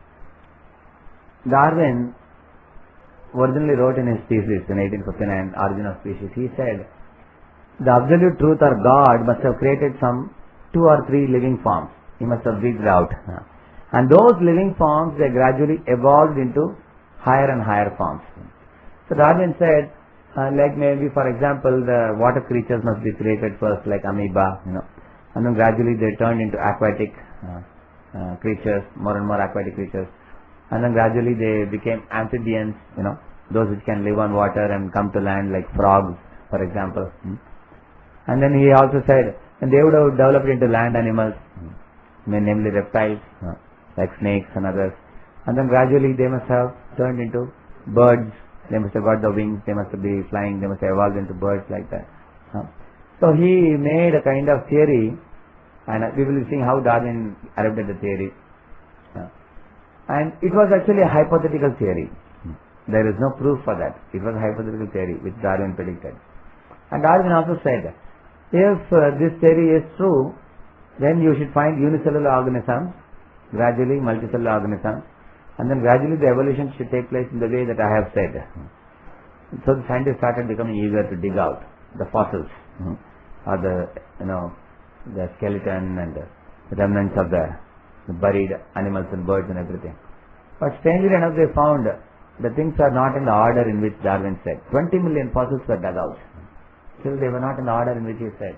Darwin originally wrote in his thesis in eighteen fifty-nine, Origin of Species, he said, the absolute truth or God must have created some two or three living forms. He must have breathed out. And those living forms, they gradually evolved into higher and higher forms. So Darwin said, uh, like maybe for example, the water creatures must be created first, like amoeba, you know, and then gradually they turned into aquatic uh, uh, creatures, more and more aquatic creatures. And then gradually they became amphibians, you know, those which can live on water and come to land, like frogs, for example. And then he also said, and they would have developed into land animals, namely reptiles, like snakes and others. And then gradually they must have turned into birds. They must have got the wings. They must be flying. They must have evolved into birds like that. Huh? So he made a kind of theory, and we will be seeing how Darwin arrived at the theory. Huh? And it was actually a hypothetical theory. There is no proof for that. It was a hypothetical theory which Darwin predicted. And Darwin also said, if uh, this theory is true, then you should find unicellular organisms, gradually multicellular organisms, and then gradually the evolution should take place in the way that I have said. So the scientists started becoming eager to dig out the fossils, mm-hmm. or the, you know, the skeleton and the remnants of the, the buried animals and birds and everything. But strangely enough, they found the things are not in the order in which Darwin said. twenty million fossils were dug out. Still they were not in the order in which he said.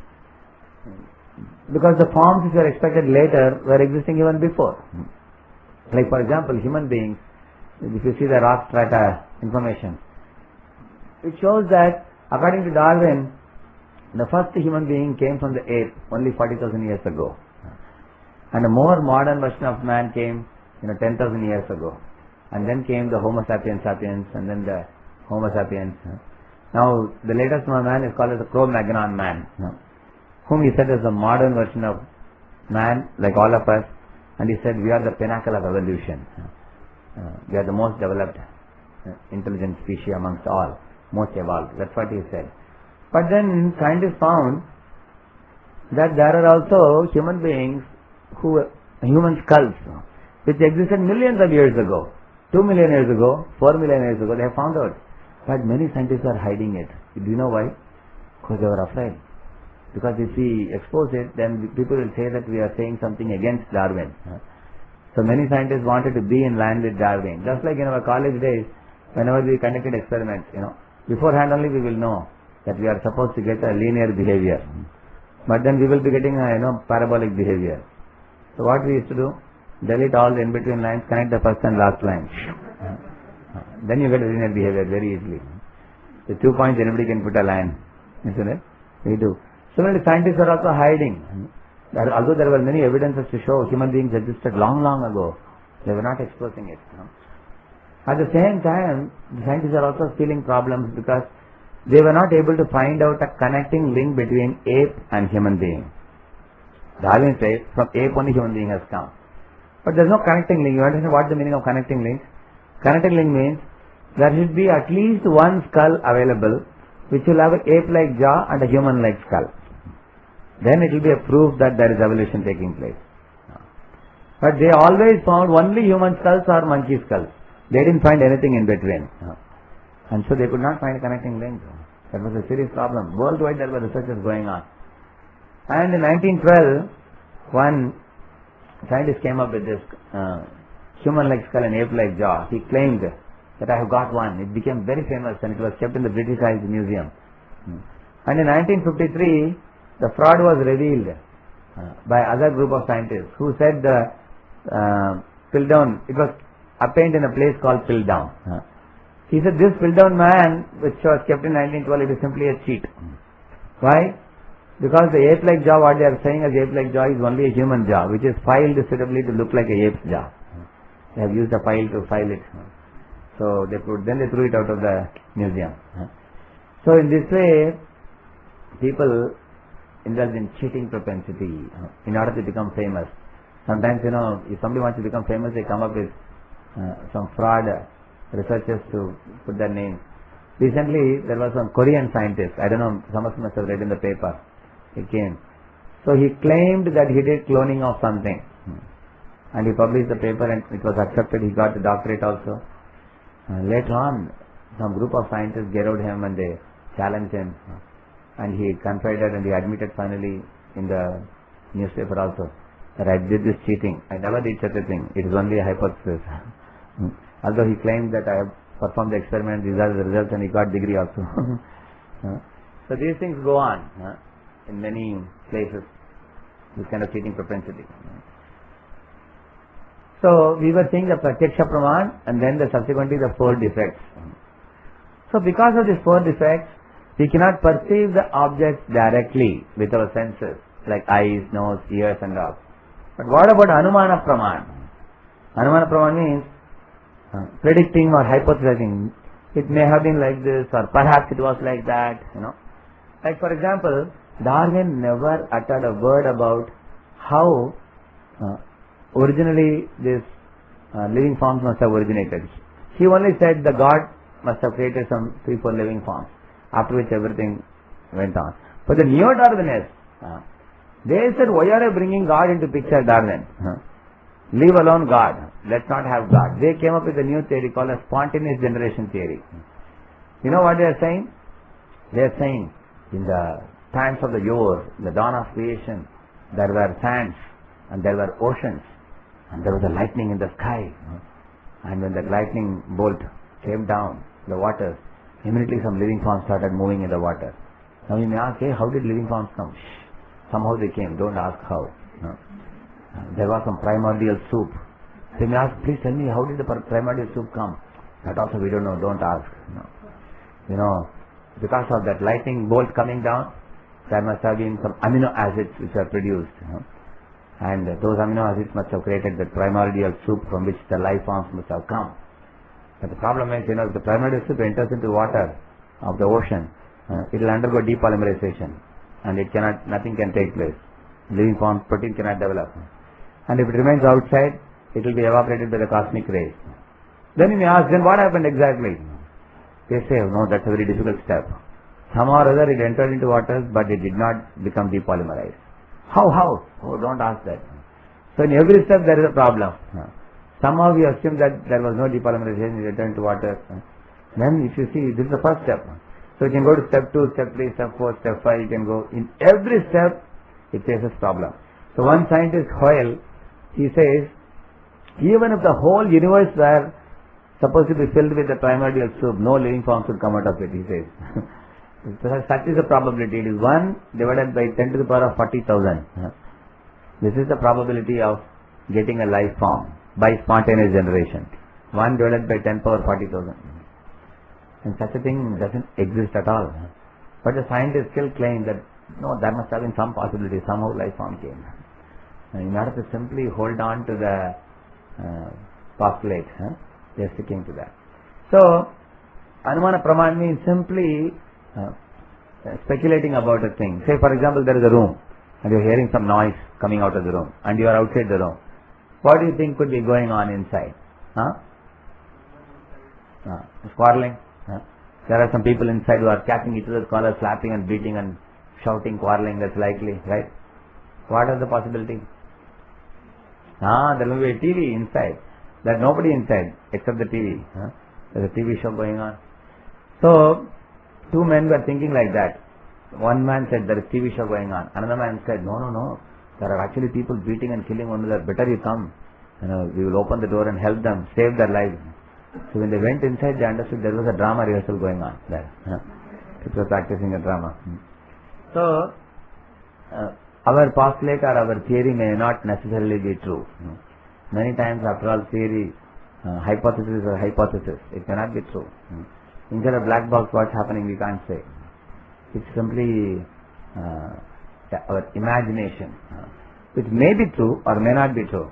Because the forms which were expected later were existing even before. Like for example, human beings, if you see the rock strata information, it shows that according to Darwin, the first human being came from the ape only forty thousand years ago. And a more modern version of man came, you know, ten thousand years ago. And then came the Homo sapiens sapiens, and then the Homo sapiens. Now, the latest man is called as the Cro-Magnon man, whom he said is the modern version of man, like all of us. And he said, we are the pinnacle of evolution. Uh, we are the most developed uh, intelligent species amongst all, most evolved. That's what he said. But then scientists found that there are also human beings who, human skulls, which existed millions of years ago. Two million years ago, four million years ago, they have found out. But many scientists are hiding it. Do you know why? Because they were afraid. Because if we expose it, then people will say that we are saying something against Darwin. So many scientists wanted to be in line with Darwin. Just like in our college days, whenever we conducted experiments, you know, beforehand only we will know that we are supposed to get a linear behavior. But then we will be getting a, you know, parabolic behavior. So what we used to do? Delete all the in-between lines, connect the first and last line. Then you get a linear behavior very easily. The two points, anybody can put a line, isn't it? We do. Similarly, scientists are also hiding. There, although there were many evidences to show human beings existed long, long ago, they were not exposing it. You know. At the same time, the scientists are also feeling problems because they were not able to find out a connecting link between ape and human being. Darwin says, from ape only human being has come. But there is no connecting link. You understand what the meaning of connecting link? Connecting link means there should be at least one skull available which will have an ape-like jaw and a human-like skull. Then it will be a proof that there is evolution taking place. But they always found only human skulls or monkey skulls. They didn't find anything in between. And so they could not find a connecting link. That was a serious problem. Worldwide there were researches going on. And in nineteen twelve, one scientist came up with this uh, human-like skull and ape-like jaw. He claimed that I have got one. It became very famous and it was kept in the Britishised Museum. And in nineteen fifty-three, the fraud was revealed uh, by other group of scientists who said the uh, Piltdown, it was obtained in a place called Piltdown. Uh, he said this Piltdown man which was kept in nineteen twelve, it is simply a cheat. Why? Because the ape-like jaw, what they are saying as ape-like jaw is only a human jaw which is filed suitably to look like a ape's jaw. They have used a file to file it. So they put, then they threw it out of the museum. So in this way, people indulge in cheating propensity in order to become famous. Sometimes, you know, if somebody wants to become famous, they come up with uh, some fraud researchers to put their name. Recently, there was some Korean scientist, I don't know, some of you must have read in the paper, he came. So he claimed that he did cloning of something. And he published the paper and it was accepted, he got the doctorate also. Uh, later on, some group of scientists garrowed him and they challenged him. And he confided and he admitted finally in the newspaper also that I did this cheating. I never did such a thing. It is only a hypothesis. Although he claimed that I have performed the experiment, these are the results, and he got degree also. So these things go on uh, in many places, this kind of cheating propensity. So we were seeing the Pratyaksha Praman and then the subsequently the four defects. So because of these four defects, we cannot perceive the objects directly with our senses, like eyes, nose, ears and all. But what about Anumana Praman? Anumana Praman means uh, predicting or hypothesizing. It may have been like this, or perhaps it was like that, you know. Like for example, Darwin never uttered a word about how uh, originally this uh, living forms must have originated. He only said the God must have created some three, four living forms, after which everything went on. But the neo-Darwinists, uh, they said, why are you bringing God into picture, Darwin? Uh, leave alone God. Let's not have God. They came up with a new theory called a spontaneous generation theory. You know what they are saying? They are saying, in the times of the yore, the dawn of creation, there were sands and there were oceans and there was a lightning in the sky. And when the lightning bolt came down the waters, immediately some living forms started moving in the water. Now you may ask, hey, how did living forms come? Shh. Somehow they came. Don't ask how. No. There was some primordial soup. So you may ask, please tell me, how did the primordial soup come? That also we don't know. Don't ask. No. You know, because of that lightning bolt coming down, there must have been some amino acids which are produced. You know, and those amino acids must have created the primordial soup from which the life forms must have come. But the problem is, you know, if the primordial soup enters into water of the ocean, uh, it will undergo depolymerization, and it cannot, nothing can take place. Living form protein cannot develop. And if it remains outside, it will be evaporated by the cosmic rays. Then you may ask, then what happened exactly? They say, oh, no, that's a very difficult step. Somehow or other it entered into waters, but it did not become depolymerized. How, how? Oh, don't ask that. So in every step there is a problem. Somehow we assume that there was no depolymerization, it entered into water. Then if you see, this is the first step. So you can go to step two, step three, step four, step five, you can go. In every step, it faces problem. So one scientist, Hoyle, he says, even if the whole universe were supposed to be filled with the primordial soup, no living forms would come out of it, he says. Such is the probability. It is one divided by ten to the power of forty thousand. This is the probability of getting a life form by spontaneous generation. one divided by ten power forty thousand. And such a thing doesn't exist at all. But the scientists still claim that, no, there must have been some possibility, somehow life form came. And in order to simply hold on to the uh, postulate, huh? they are sticking to that. So, Anumana Praman means simply uh, speculating about a thing. Say for example, there is a room and you are hearing some noise coming out of the room and you are outside the room. What do you think could be going on inside? Huh? Uh, quarreling. Huh? There are some people inside who are catching each other's collars, slapping and beating and shouting, quarreling. That's likely, right? What are the possibilities? Ah, there will be a T V inside. There's nobody inside except the T V. Huh? There's a T V show going on. So, two men were thinking like that. One man said there is T V show going on. Another man said, no, no, no. There are actually people beating and killing one another. Better you come. You know, we will open the door and help them, save their lives. So when they went inside, they understood there was a drama rehearsal going on there. Huh? People were practicing a drama. So, uh, our postulate or our theory may not necessarily be true. Many times, after all, theory, uh, hypothesis or hypothesis, it cannot be true. Inside a black box, what's happening, we can't say. It's simply uh, our imagination, uh, which may be true or may not be true.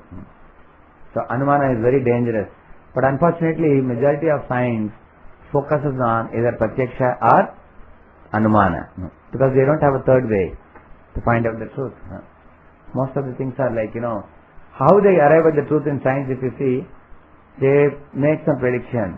So, Anumana is very dangerous. But unfortunately, majority of science focuses on either Pratyaksha or Anumana, because they don't have a third way to find out the truth. Most of the things are like, you know, how they arrive at the truth in science, if you see, they make some prediction.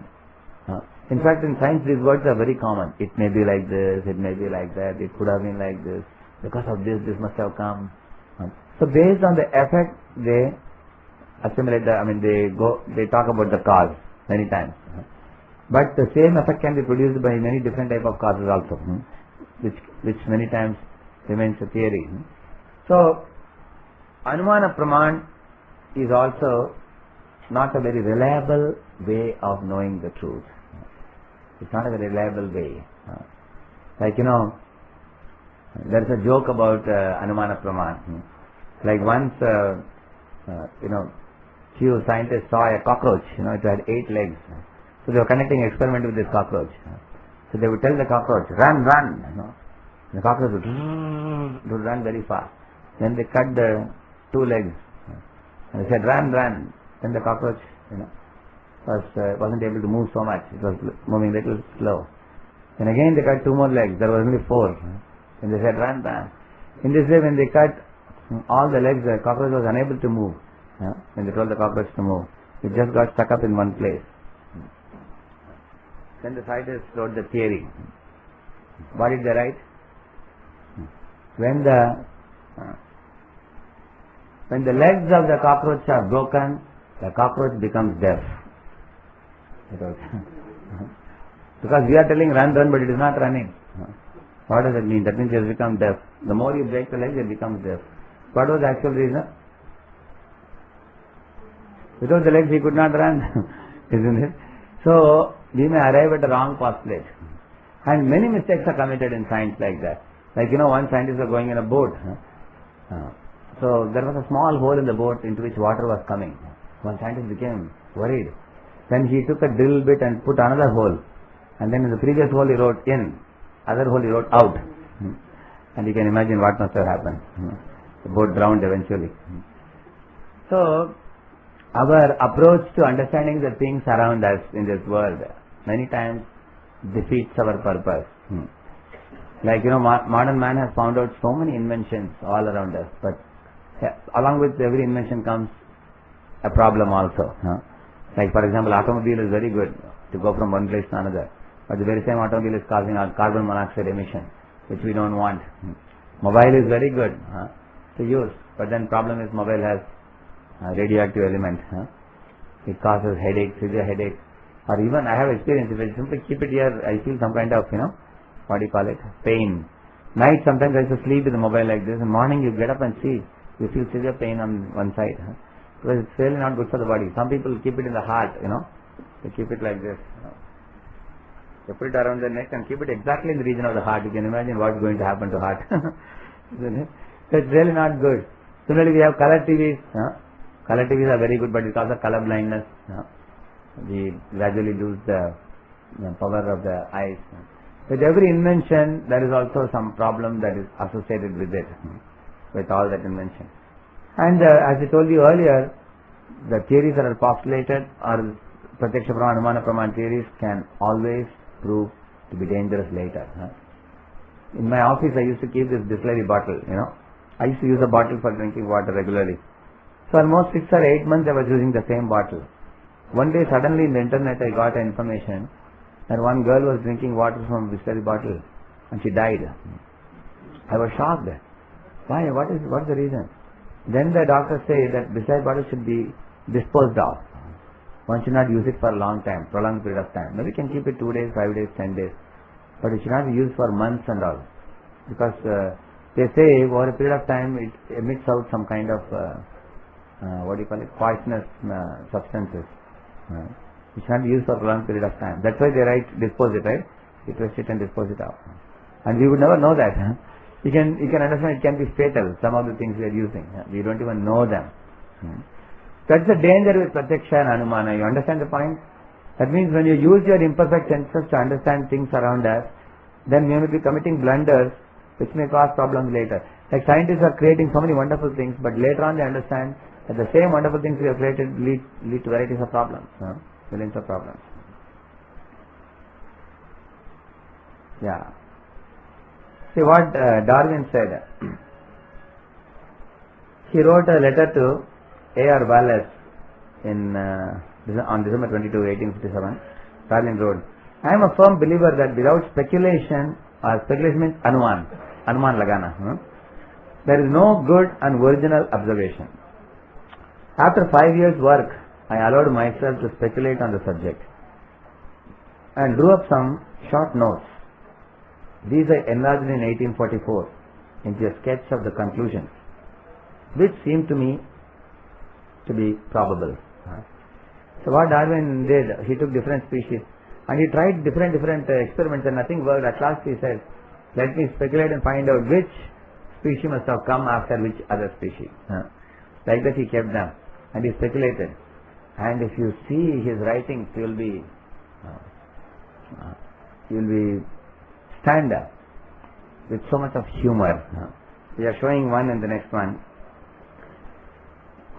In fact, in science, these words are very common. It may be like this, it may be like that, it could have been like this, because of this, this must have come. So based on the effect, they assimilate the, I mean, they go, they talk about the cause many times. But the same effect can be produced by many different type of causes also, which, which many times remains a theory. So, Anumana Praman is also not a very reliable way of knowing the truth. It's not a very reliable way. Like, you know, there's a joke about uh, Anumana Praman. Like once, uh, uh, you know, few scientists saw a cockroach, you know, it had eight legs. So they were conducting an experiment with this cockroach. So they would tell the cockroach, run, run, you know. The cockroach would, would run very fast. Then they cut the two legs. And they said, run, run. Then the cockroach, you know, was uh, wasn't able to move so much. It was moving little slow. Then again they cut two more legs. There was only four. And they said, run, run. In this way, when they cut all the legs, the cockroach was unable to move. Yeah? When they told the cockroach to move, it just got stuck up in one place. Then the scientists wrote the theory. What did they write? When the uh, when the legs of the cockroach are broken, the cockroach becomes deaf. Because we are telling run, run, but it is not running. What does it mean? That means it has become deaf. The more you break the legs, it becomes deaf. What was the actual reason? Without the legs, he could not run, isn't it? So we may arrive at a wrong postulate, and many mistakes are committed in science like that. Like, you know, one scientist was going in a boat. Uh, so there was a small hole in the boat into which water was coming. One scientist became worried. Then he took a drill bit and put another hole. And then in the previous hole he wrote in, other hole he wrote out. And you can imagine what must have happened. The boat drowned eventually. So our approach to understanding the things around us in this world many times defeats our purpose. Like, you know, mo- modern man has found out so many inventions all around us, but yeah, along with every invention comes a problem also. Huh? Like, for example, automobile is very good to go from one place to another, but the very same automobile is causing a carbon monoxide emission, which we don't want. Hmm. Mobile is very good huh, to use, but then problem is mobile has a radioactive element. Huh? It causes headache, severe headache, or even I have experience, if I simply keep it here, I feel some kind of, you know, what do you call it, pain. Night sometimes I used to sleep with the mobile like this, and morning you get up and see, you feel severe pain on one side. Huh? Because it's really not good for the body. Some people keep it in the heart, you know, they keep it like this. You know. They put it around the neck and keep it exactly in the region of the heart. You can imagine what's going to happen to heart. Isn't it? So it's really not good. Similarly, we have color T Vs. Huh? Color T Vs are very good, but it causes color blindness. Huh? We gradually lose the, the power of the eyes. With every invention, there is also some problem that is associated with it, with all that invention. And uh, as I told you earlier, the theories that are postulated or Pratyaksha Praman, Anumana Praman theories can always prove to be dangerous later. Huh? In my office, I used to keep this Bisleri bottle, you know. I used to use a bottle for drinking water regularly. So almost six or eight months I was using the same bottle. One day suddenly in the internet I got an information that one girl was drinking water from a Bisleri bottle and she died. I was shocked. Why? What is what's the reason? Then the doctors say that Bisleri bottle should be disposed of. One should not use it for a long time, prolonged period of time. Maybe you can keep it two days, five days, ten days. But it should not be used for months and all. Because uh, they say over a period of time it emits out some kind of, uh, uh, what do you call it, poisonous uh, substances. Uh, it should not be used for a long period of time. That's why they write dispose it, right? You twist it and dispose it out. And we would never know that. Huh? You can you can understand it can be fatal, some of the things we are using. Huh? We don't even know them. Hmm. That's the danger with Pratyaksha and Anumana. You understand the point? That means when you use your imperfect senses to understand things around us, then we may be committing blunders which may cause problems later. Like scientists are creating so many wonderful things, but later on they understand that the same wonderful things we have created lead, lead to varieties of problems, huh? millions of problems. Yeah. See what uh, Darwin said. He wrote a letter to A R Wallace in uh, on December twenty-second, eighteen fifty-seven. Darwin wrote, I am a firm believer that without speculation, or speculation means anuman, anuman lagana, huh? there is no good and original observation. After five years' work, I allowed myself to speculate on the subject and drew up some short notes. These I enlarged in eighteen forty-four into a sketch of the conclusions, which seemed to me to be probable. So what Darwin did, he took different species and he tried different different uh, experiments and nothing worked. At last he said, let me speculate and find out which species must have come after which other species. Like that he kept them and he speculated. And if you see his writings, you will be uh, you will be stand up with so much of humor. We are showing one and the next one.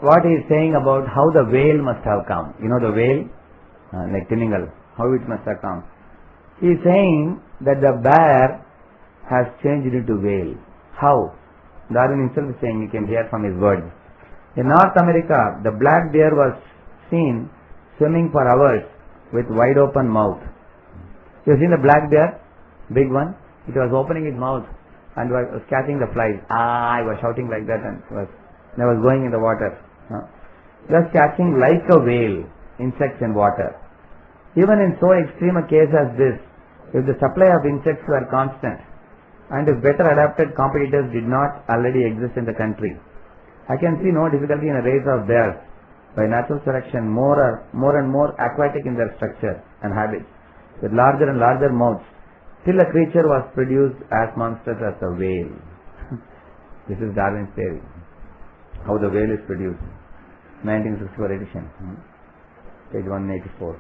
what he is saying about how the whale must have come. You know the whale, uh, like Tinningal, how it must have come. He is saying that the bear has changed into whale. How? Darwin himself is saying, you can hear from his words. In North America, the black bear was seen swimming for hours with wide open mouth. You have seen the black bear? Big one? It was opening its mouth and was catching the flies. Ah, I was shouting like that and was, and I was going in the water. Huh? It was catching like a whale, insects in water. Even in so extreme a case as this, if the supply of insects were constant and if better adapted competitors did not already exist in the country, I can see no difficulty in a race of bears by natural selection more, or, more and more aquatic in their structure and habits, with larger and larger mouths, till a creature was produced as monstrous as a whale. This is Darwin's theory, how the whale is produced. nineteen sixty-four edition, page one eighty-four.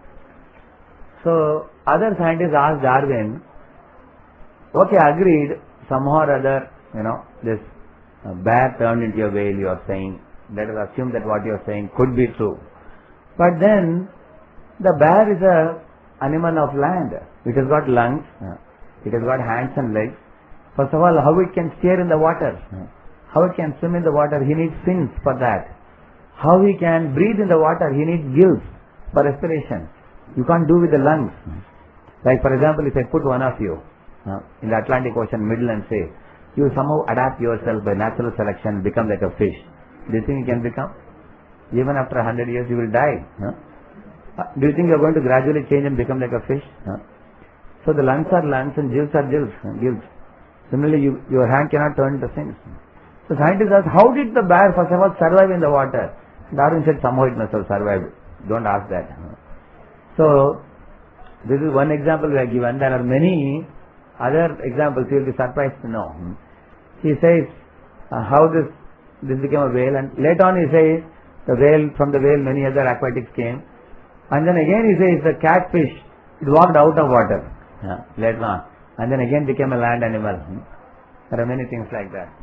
So, other scientists asked Darwin, okay, agreed, somehow or other, you know, this uh, bear turned into a whale, you are saying. Let us assume that what you are saying could be true. But then, the bear is a animal of land. It has got lungs, uh, it has got hands and legs. First of all, how it can steer in the water, uh, how it can swim in the water, he needs fins for that. How he can breathe in the water, he needs gills for respiration. You can't do with the lungs. Like for example, if I put one of you uh, in the Atlantic Ocean middle and say, you somehow adapt yourself by natural selection, become like a fish. Do you think you can become? Even after a hundred years you will die. Huh? Uh, do you think you are going to gradually change and become like a fish? Huh? So the lungs are lungs and gills are gills. Uh, gills. Similarly, you, your hand cannot turn into things. So scientists ask, how did the bear first of all survive in the water? Darwin said, somehow it must have survived. Don't ask that. So, this is one example we have given. There are many other examples you will be surprised to know. He says uh, how this this became a whale, and later on he says the whale, from the whale many other aquatics came, and then again he says the catfish, it walked out of water yeah, later on, and then again became a land animal. There are many things like that.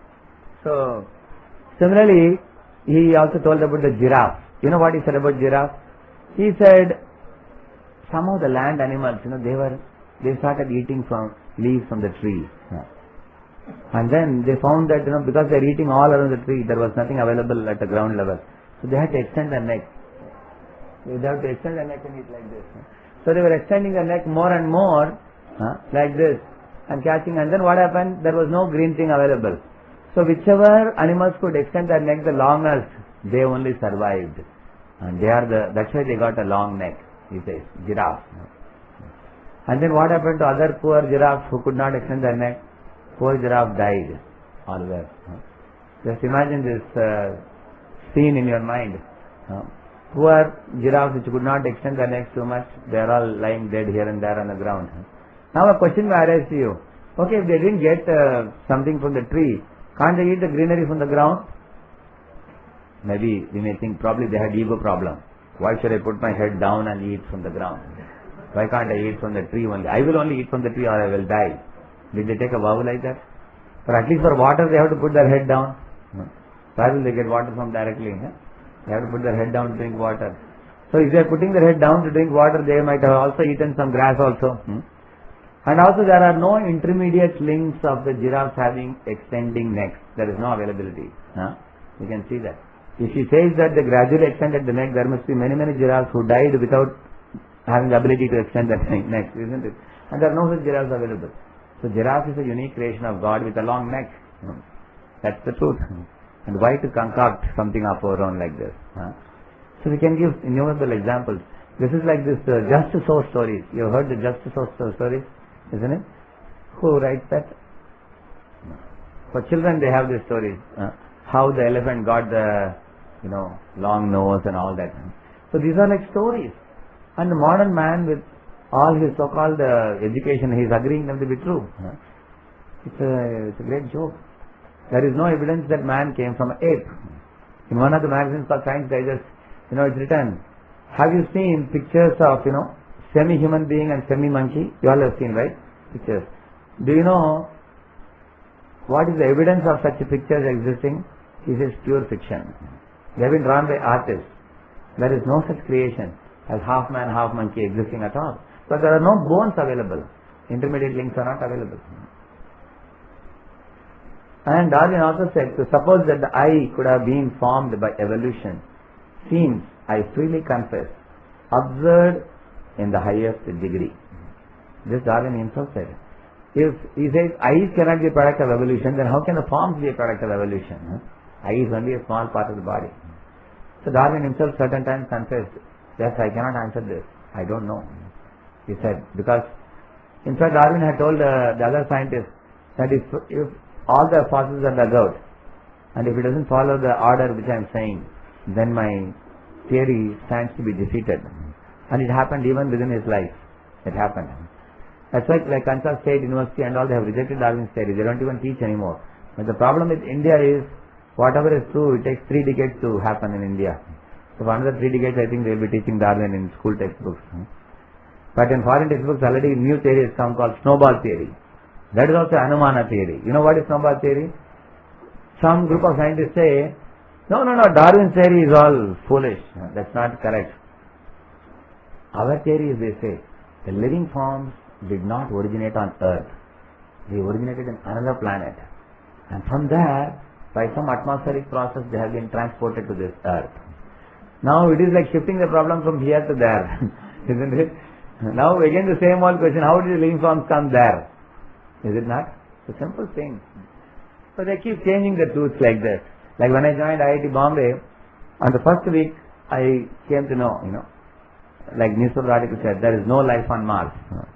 So, similarly, he also told about the giraffe. You know what he said about giraffe? He said, somehow the land animals, you know, they were, they started eating from leaves from the tree. Yeah. And then they found that, you know, because they are eating all around the tree, there was nothing available at the ground level. So they had to extend their neck. They have to extend their neck and eat like this. So they were extending their neck more and more, huh, like this, and catching, and then what happened? There was no green thing available. So whichever animals could extend their neck the longest, they only survived. And they are the, that's why they got a long neck, he says, giraffe. And then what happened to other poor giraffes who could not extend their neck? Poor giraffe died. Always. Just imagine this uh, scene in your mind. Uh, poor giraffes which could not extend their necks too much, they are all lying dead here and there on the ground. Now a question may arise to you. Okay, if they didn't get uh, something from the tree, can't they eat the greenery from the ground? Maybe we may think probably they had ego problem. Why should I put my head down and eat from the ground? Why can't I eat from the tree only? I will only eat from the tree or I will die. Did they take a vow like that? But at least for water they have to put their head down. Where will they get water from directly? Huh? They have to put their head down to drink water. So if they are putting their head down to drink water, they might have also eaten some grass also. Hmm? And also there are no intermediate links of the giraffes having extending necks. There is no availability. Huh? You can see that. If he says that they gradually extended the neck, there must be many, many giraffes who died without having the ability to extend their neck, isn't it? And there are no such giraffes available. So giraffe is a unique creation of God with a long neck. Hmm? That's the truth. And why to concoct something of our own like this? Huh? So we can give innumerable examples. This is like this uh, just so stories. You have heard the just so stories? Isn't it? Who writes that? For children they have these stories. Uh, how the elephant got the, you know, long nose and all that. So these are like stories. And the modern man with all his so-called uh, education, he is agreeing them to be true. Uh, it's, a, it's a great joke. There is no evidence that man came from an ape. In one of the magazines called Science Digest, you know, it's written, have you seen pictures of, you know, semi-human being and semi-monkey? You all have seen, right? Pictures. Do you know what is the evidence of such pictures existing? He says pure fiction. They have been drawn by artists. There is no such creation as half man, half monkey existing at all. But there are no bones available. Intermediate links are not available. And Darwin also said, to suppose that the eye could have been formed by evolution seems, I freely confess, absurd in the highest degree. This Darwin himself said. If he says eyes cannot be a product of evolution, then how can the forms be a product of evolution? Huh? Eye is only a small part of the body. So Darwin himself certain times confessed, yes, I cannot answer this. I don't know. He said, because in fact Darwin had told uh, the other scientists that if, if all the fossils are dug out and if it doesn't follow the order which I am saying, then my theory stands to be defeated. And it happened even within his life. It happened. That's why like Kansas State University and all, they have rejected Darwin's theory. They don't even teach anymore. But the problem with India is, whatever is true, it takes three decades to happen in India. So for another three decades, I think they will be teaching Darwin in school textbooks. But in foreign textbooks, already a new theory has come called snowball theory. That is also Anumana theory. You know what is snowball theory? Some group of scientists say, no, no, no, Darwin's theory is all foolish. That's not correct. Our theory is, they say, the living forms did not originate on Earth. They originated in another planet. And from there, by some atmospheric process, they have been transported to this Earth. Now it is like shifting the problem from here to there. Isn't it? Now again the same old question, how did the living forms come there? Is it not? It's a simple thing. So they keep changing the truths like this. Like when I joined I I T Bombay, on the first week, I came to know, you know, like newspaper article said, there is no life on Mars.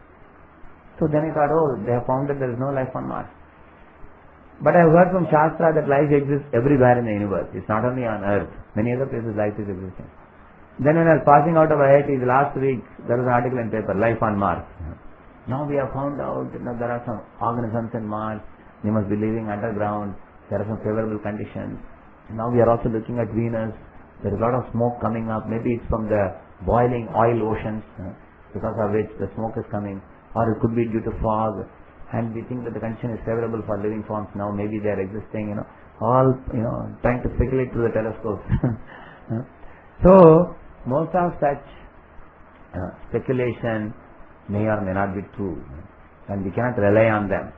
So then I thought, oh, they have found that there is no life on Mars. But I have heard from Shastra that life exists everywhere in the universe. It's not only on Earth. Many other places life is existing. Then when I was passing out of I I T the last week, there was an article in paper, life on Mars. Now we have found out that there are some organisms in Mars. They must be living underground. There are some favorable conditions. Now we are also looking at Venus. There is a lot of smoke coming up. Maybe it's from the boiling oil oceans, because of which the smoke is coming. Or it could be due to fog. And we think that the condition is favorable for living forms now. Maybe they are existing, you know. All, you know, trying to speculate through the telescopes. So, most of such uh, speculation may or may not be true, and we cannot rely on them.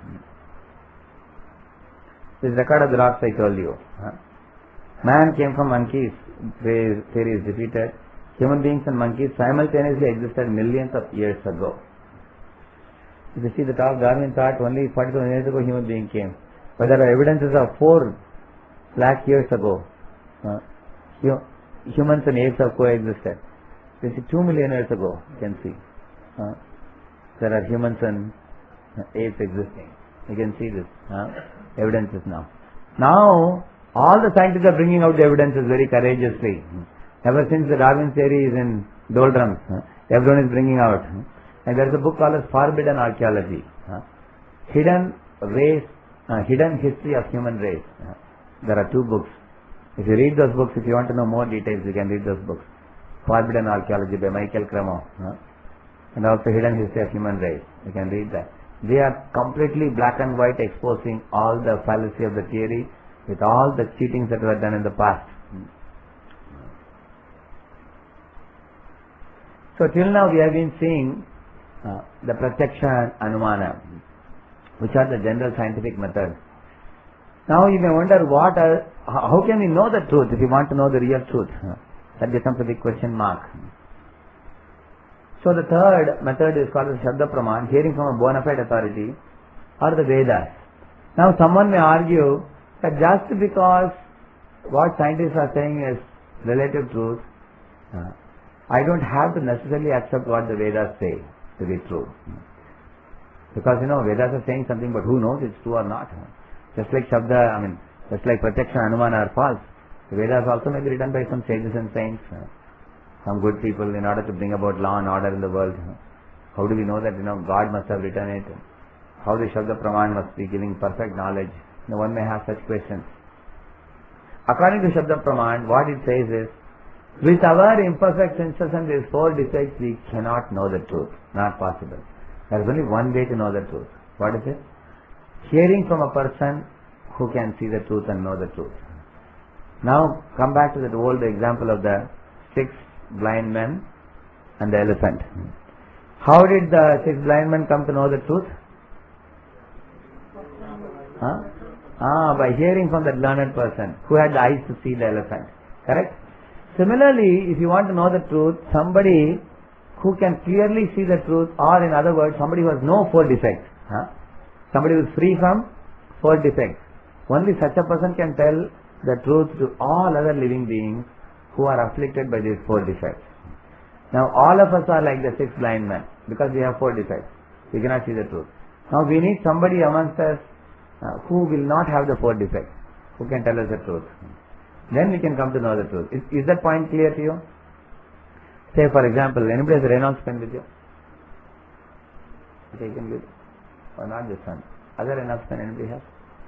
This record of the rocks I told you. Huh? Man came from monkeys, their theory is defeated. Human beings and monkeys simultaneously existed millions of years ago. If you see the top, Darwin thought only forty thousand years ago human being came. But there are evidences of four lakh years ago. Uh, humans and apes have coexisted. You see, two million years ago, you can see. Uh, there are humans and uh, apes existing. You can see this. Uh, evidences now. Now, all the scientists are bringing out the evidences very courageously. Ever since the Darwin theory is in doldrums, uh, everyone is bringing out. Uh, and there is a book called as Forbidden Archaeology. Uh, hidden race, uh, hidden history of human race. Uh, there are two books. If you read those books, if you want to know more details, you can read those books. Forbidden Archaeology by Michael Cremo. Uh, and also Hidden History of Human Race. You can read that. They are completely black and white, exposing all the fallacy of the theory with all the cheatings that were done in the past. So till now we have been seeing uh, the Pratyaksha and Anumana, which are the general scientific methods. Now you may wonder, what are, how can we know the truth if we want to know the real truth? That becomes a big question mark. So the third method is called the Shabda Praman, hearing from a bona fide authority, or the Vedas. Now someone may argue that just because what scientists are saying is relative truth, uh, I don't have to necessarily accept what the Vedas say to be true. Because you know, Vedas are saying something, but who knows it's true or not. Just like Shabda, I mean, just like Pratyaksha and Anumana are false. The Vedas also may be written by some sages and saints, uh, some good people, in order to bring about law and order in the world. How do we know that, you know, God must have written it? How the Shabda Praman must be giving perfect knowledge? You know, one may have such questions. According to Shabda Praman, what it says is, with our imperfect senses and these four defects, we cannot know the truth. Not possible. There is only one way to know the truth. What is it? Hearing from a person who can see the truth and know the truth. Now come back to that old example of the six blind men and the elephant. How did the six blind men come to know the truth? Huh? Ah, by hearing from that learned person who had the eyes to see the elephant. Correct? Similarly, if you want to know the truth, somebody who can clearly see the truth, or in other words, somebody who has no four defects. Huh? Somebody who is free from four defects. Only such a person can tell the truth to all other living beings who are afflicted by these four defects. Now all of us are like the six blind men because we have four defects. We cannot see the truth. Now we need somebody amongst us uh, who will not have the four defects, who can tell us the truth. Then we can come to know the truth. Is, is that point clear to you? Say for example, anybody has a Reynolds pen with you? Okay, you can give. Or not this one. Other Reynolds pen anybody has?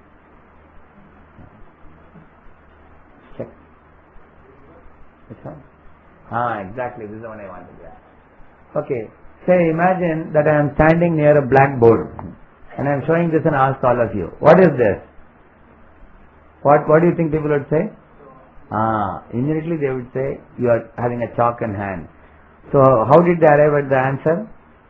Check. Which one? Ah, exactly. This is the one I wanted. Yeah. Okay. Say, imagine that I am standing near a blackboard and I am showing this and ask all of you, what is this? What What do you think people would say? Ah, immediately they would say, you are having a chalk in hand. So, how did they arrive at the answer?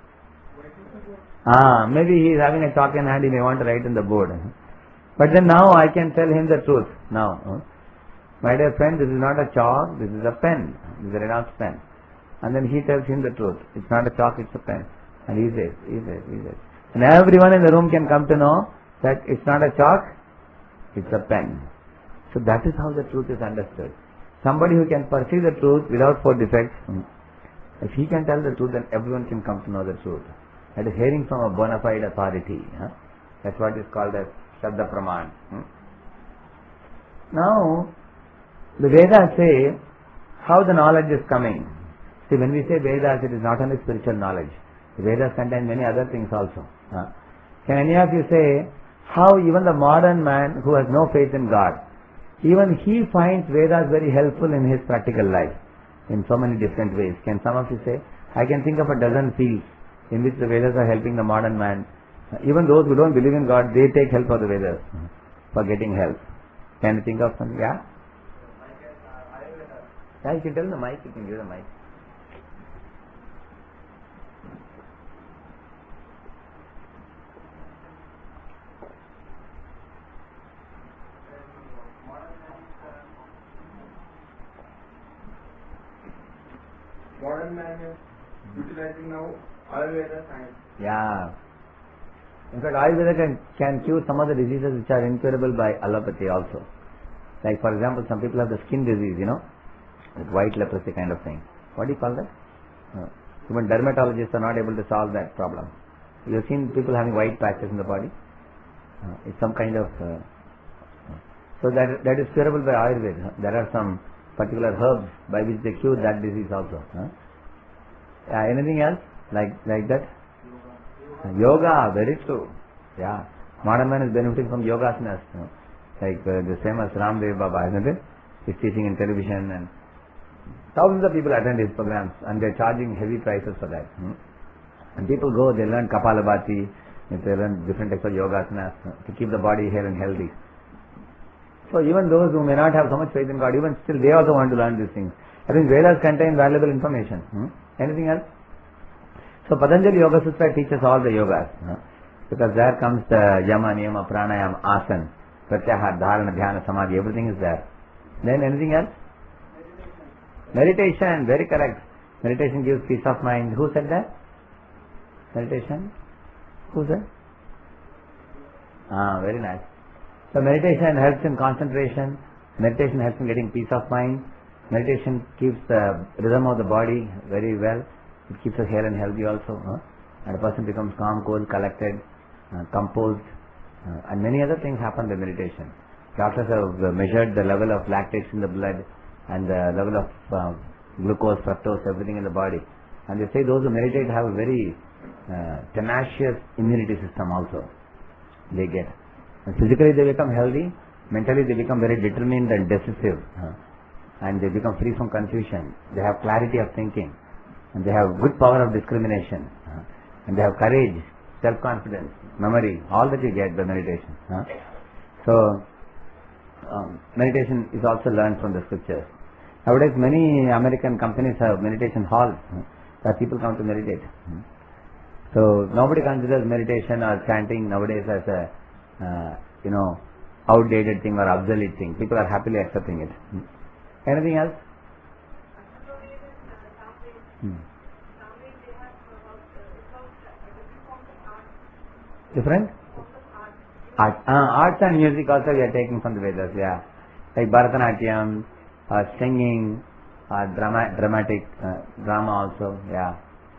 Ah, maybe he is having a chalk in hand, he may want to write in the board. But then now I can tell him the truth. Now, my dear friend, this is not a chalk, this is a pen. This is a Reynolds pen. And then he tells him the truth. It's not a chalk, it's a pen. And he says, he says, he says. And everyone in the room can come to know that it's not a chalk, it's a pen. So that is how the truth is understood. Somebody who can perceive the truth without four defects, if he can tell the truth, then everyone can come to know the truth. That is hearing from a bona fide authority. Huh? That's what is called as Shabda Praman. Hmm? Now, the Vedas say how the knowledge is coming. See, when we say Vedas, it is not only spiritual knowledge. The Vedas contain many other things also. Huh? Can any of you say how even the modern man who has no faith in God, even he finds Vedas very helpful in his practical life in so many different ways? Can some of you say? I can think of a dozen fields in which the Vedas are helping the modern man. Even those who don't believe in God, they take help of the Vedas for getting help. Can you think of something? Yeah? Yeah, you can tell the mic, you can give the mic. Modern man is utilizing now Ayurveda science. Yeah. In fact, Ayurveda can, can cure some of the diseases which are incurable by allopathy also. Like for example, some people have the skin disease, you know, like white leprosy kind of thing. What do you call that? Uh, even dermatologists are not able to solve that problem. You have seen people having white patches in the body. Uh, it's some kind of... Uh, so that that is curable by Ayurveda. There are some particular herbs by which they cure that disease also. Huh? Uh, anything else like like that? Yoga. Yoga, very true. Yeah, modern man is benefiting from yoga asanas. You know? Like uh, the famous Ramdev Baba, isn't it? He's teaching in television and thousands of people attend his programs and they're charging heavy prices for that. Hmm? And people go, they learn Kapalabhati, they learn different types of yoga asanas to keep the body hale and healthy. So even those who may not have so much faith in God, even still they also want to learn these things. I think Vedas contain valuable information. Hmm? Anything else? So Patanjali Yoga Sutra teaches all the yogas. Huh? Because there comes the Yama, Niyama, Pranayama, Asana, Pratyahara, Dharana, Dhyana, Samadhi, everything is there. Then anything else? Meditation, very correct. Meditation gives peace of mind. Who said that? Meditation? Who said? Ah, very nice. So meditation helps in concentration, meditation helps in getting peace of mind, meditation keeps the rhythm of the body very well, it keeps us hale and healthy also, huh? And a person becomes calm, cool, collected, uh, composed, uh, and many other things happen by meditation. Doctors have uh, measured the level of lactates in the blood and the level of uh, glucose, fructose, everything in the body. And they say those who meditate have a very uh, tenacious immunity system also, they get. And physically they become healthy, mentally they become very determined and decisive, huh? And they become free from confusion. They have clarity of thinking, and they have good power of discrimination, huh? And they have courage, self-confidence, memory, all that you get by meditation. Huh? So, um, meditation is also learned from the scriptures. Nowadays, many American companies have meditation halls uh, where people come to meditate. So nobody considers meditation or chanting nowadays as a uh, you know outdated thing or obsolete thing. People are happily accepting it. Anything else? Hmm. Different? Art. Uh, arts and music also we are taking from the Vedas, yeah. Like Bharatanatyam, uh, singing, uh, drama, dramatic, uh, drama also, yeah.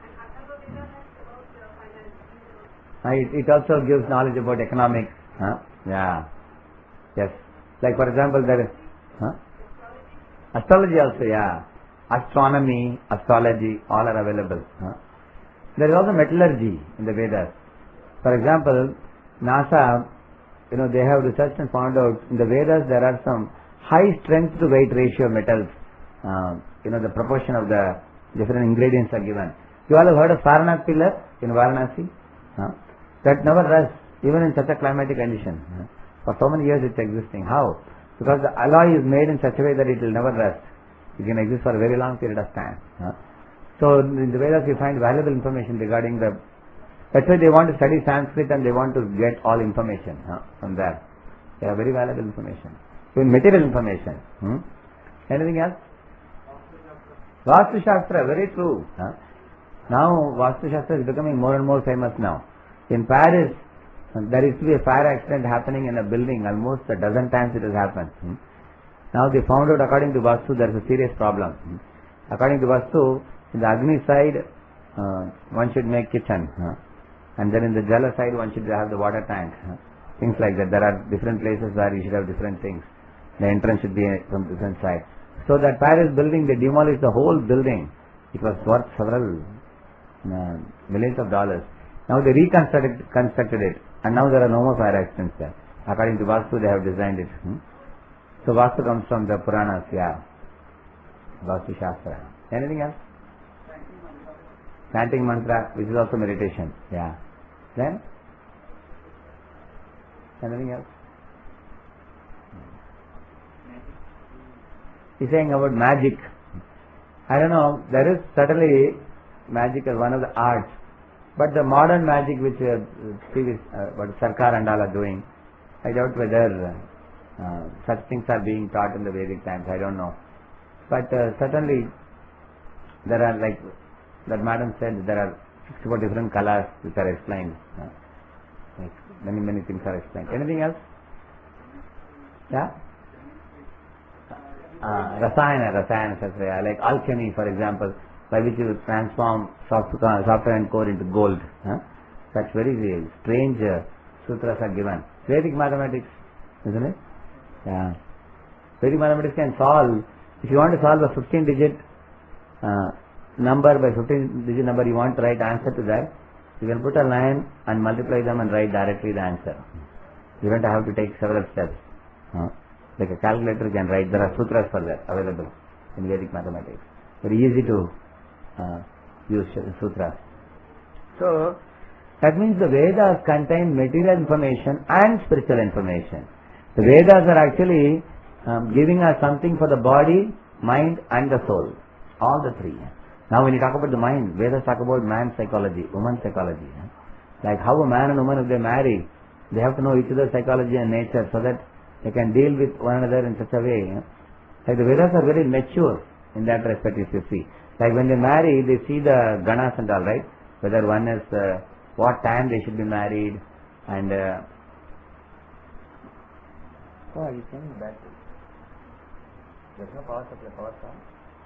Uh, it, it also gives knowledge about economics, huh? Yeah. Yes. Like for example, there is huh? astrology also, yeah. Astronomy, astrology, all are available. Huh? There is also metallurgy in the Vedas. For example, NASA, you know, they have researched and found out in the Vedas there are some high strength to weight ratio metals. Uh, you know, the proportion of the different ingredients are given. You all have heard of Sarnath pillar in Varanasi? Huh? That never rusts, even in such a climatic condition. Huh? For so many years it's existing. How? Because the alloy is made in such a way that it will never rust. It can exist for a very long period of time. Huh? So in the Vedas you find valuable information regarding the. That's why they want to study Sanskrit and they want to get all information huh, from there. They have very valuable information. Even material information. Hmm? Anything else? Vastu Shastra, very true. Huh? Now Vastu Shastra is becoming more and more famous now. In Paris, there used to be a fire accident happening in a building. Almost a dozen times it has happened. Hmm? Now they found out according to Vastu there is a serious problem. Hmm? According to Vastu, in the Agni side, uh, one should make kitchen. Huh? And then in the Jala side one should have the water tank. Huh? Things like that. There are different places where you should have different things. The entrance should be from different side. So that Paris building, they demolished the whole building. It was worth several uh, millions of dollars. Now they reconstructed constructed it, and now there are no more fire accidents there. According to Vastu, they have designed it. Hmm? So Vastu comes from the Puranas, yeah. Vastu Shastra. Anything else? Chanting mantra, which is also meditation, yeah. Then? Anything else? He's saying about magic. I don't know, there is certainly magic as one of the arts, but the modern magic which uh, previous, uh, what Sarkar and all are doing, I doubt whether uh, such things are being taught in the Vedic times, I don't know. But uh, certainly there are, like that madam said, there are sixty-four different colors which are explained. Uh, like many, many things are explained. Anything else? Yeah? Uh, Rasayana, Rasayana Shastra, like alchemy for example, by which you transform software, software and code into gold. Huh? Such very strange uh, sutras are given. Vedic mathematics, isn't it? Yeah. Vedic mathematics can solve, if you want to solve a fifteen digit uh, number by fifteen digit number, you want to write answer to that, you can put a line and multiply them and write directly the answer. You don't have to take several steps. Huh? Like a calculator can write, there are sutras for that available in Vedic mathematics. Very easy to uh, use sutras. So that means the Vedas contain material information and spiritual information. The Vedas are actually um, giving us something for the body, mind and the soul. All the three. Now when you talk about the mind, Vedas talk about man's psychology, woman's psychology. Like how a man and woman, if they marry, they have to know each other's psychology and nature so that they can deal with one another in such a way. Like the Vedas are very mature in that respect, if you see. Like when they marry, they see the ganas and all, right? Whether one is, uh, what time they should be married, and uh, oh, are you saying that there's no power supply, power supply?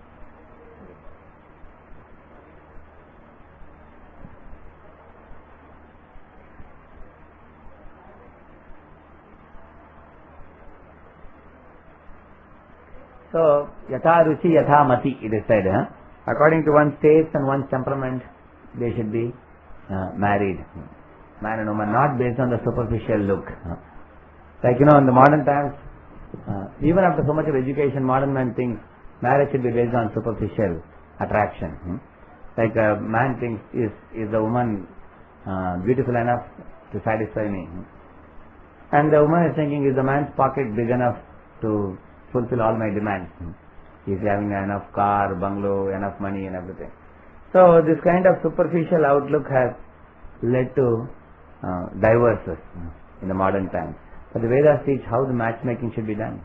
So, yatha ruchi yatha mati, it is said. Huh? According to one's taste and one's temperament, they should be uh, married. Man and woman, not based on the superficial look. Huh? Like, you know, in the modern times, uh, even after so much of education, modern man thinks marriage should be based on superficial attraction. Hmm? Like a man thinks, is, is the woman uh, beautiful enough to satisfy me? Hmm? And the woman is thinking, is the man's pocket big enough to fulfill all my demands. He's having enough car, bungalow, enough money and everything. So this kind of superficial outlook has led to uh, divorces in the modern times. But the Vedas teach how the matchmaking should be done.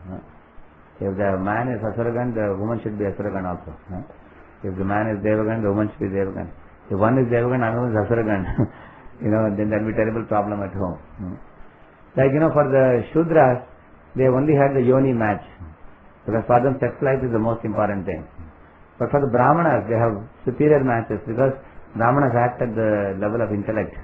If the man is Asuragan, the woman should be Asuragan also. If the man is Devagan, the woman should be Devagan. If one is Devagan, another is Asuragan, you know, then there will be a terrible problem at home. Like, you know, for the Shudras, they only had the Yoni match. Because for them, sex life is the most important thing. But for the Brahmanas, they have superior matches because Brahmanas act at the level of intellect.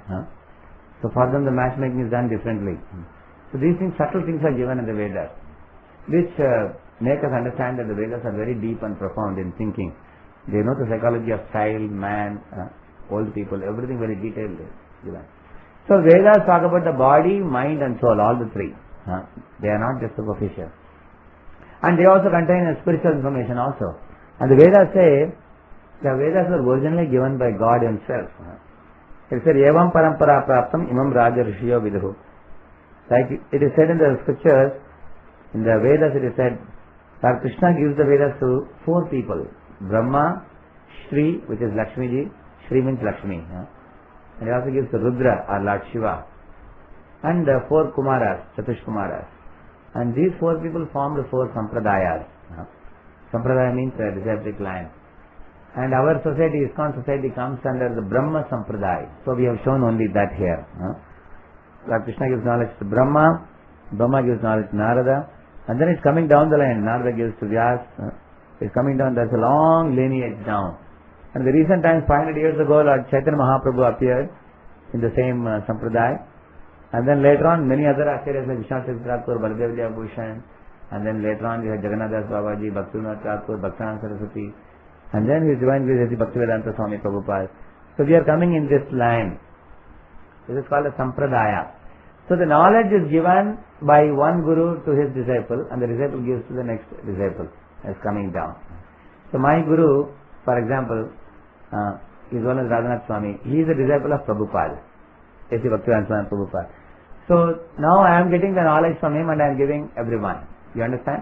So for them, the matchmaking is done differently. So these things, subtle things are given in the Vedas, which uh, make us understand that the Vedas are very deep and profound in thinking. They know the psychology of child, man, uh, old people, everything very detailed is given. So Vedas talk about the body, mind and soul, all the three. Uh, they are not just superficial. And they also contain a spiritual information also. And the Vedas say, the Vedas were originally given by God himself. Uh, it said, Evam parampara praptam imam raja rishiyo viduhu. Like it is said in the scriptures, in the Vedas it is said, that Krishna gives the Vedas to four people. Brahma, Shri, which is Lakshmi ji, Shri means Lakshmi. Uh, and he also gives to Rudra or Lord Shiva. And the four Kumaras, Chatush Kumaras. And these four people form the four Sampradayas. Uh, Sampradaya means a disciplic line. And our society, ISKCON society, comes under the Brahma Sampradaya. So we have shown only that here. Uh, Lord Krishna gives knowledge to Brahma, Brahma gives knowledge to Narada, and then it's coming down the line. Narada gives to Vyas. Uh, it's coming down, there's a long lineage down. And the recent times, five hundred years ago, Lord Chaitanya Mahaprabhu appeared in the same uh, Sampradaya. And then later on, many other acharyas like Vishnu Thakur, Baladev Bhushan, and then later on we had Jagannath Das Babaji, Bhaktivinoda Thakur, Bhaktivinoda Saraswati, and then His Divine Grace Bhaktivedanta Swami Prabhupada. So we are coming in this line. This is called a Sampradaya. So the knowledge is given by one guru to his disciple, and the disciple gives to the next disciple as coming down. So my guru, for example, uh, is known as Radhanath Swami. He is a disciple of Prabhupada. A C Bhaktivedanta Swami Prabhupada. So now I am getting the knowledge from him and I am giving everyone. You understand?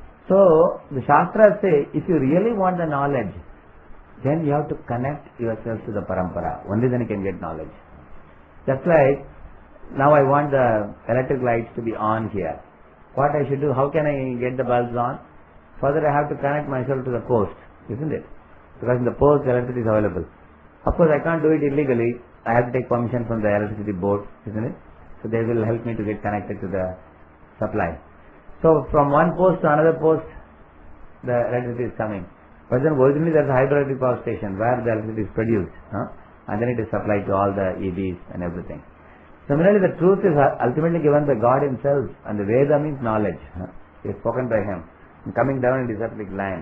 So the Shastras say, if you really want the knowledge, then you have to connect yourself to the parampara. Only then you can get knowledge. Just like, now I want the electric lights to be on here. What I should do, how can I get the bulbs on? Further I have to connect myself to the post, isn't it? Because in the post the electricity is available. Of course I can't do it illegally. I have to take permission from the electricity board, isn't it? So they will help me to get connected to the supply. So from one post to another post, the electricity is coming. But then originally there is a hydroelectric power station where the electricity is produced, huh? And then it is supplied to all the E Bs and everything. Similarly, the truth is ultimately given by God himself, and the Veda means knowledge. Huh? It is spoken by him. And coming down in disciplic line.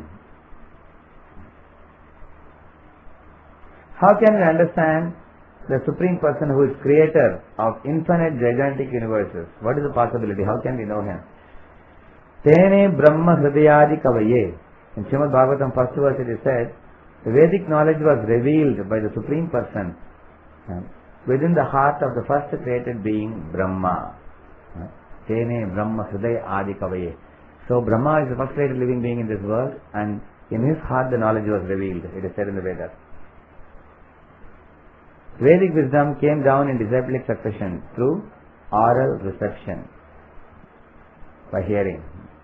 How can we understand the Supreme Person who is creator of infinite gigantic universes? What is the possibility? How can we know him? Tene Brahma Hridayadi Kavaye. In Srimad Bhagavatam first verse it is said, the Vedic knowledge was revealed by the Supreme Person within the heart of the first created being, Brahma. Tene Brahma Hridayadi Kavaye. So Brahma is the first created living being in this world, and in his heart the knowledge was revealed. It is said in the Vedas. Vedic wisdom came down in disciplic succession through oral reception, by hearing.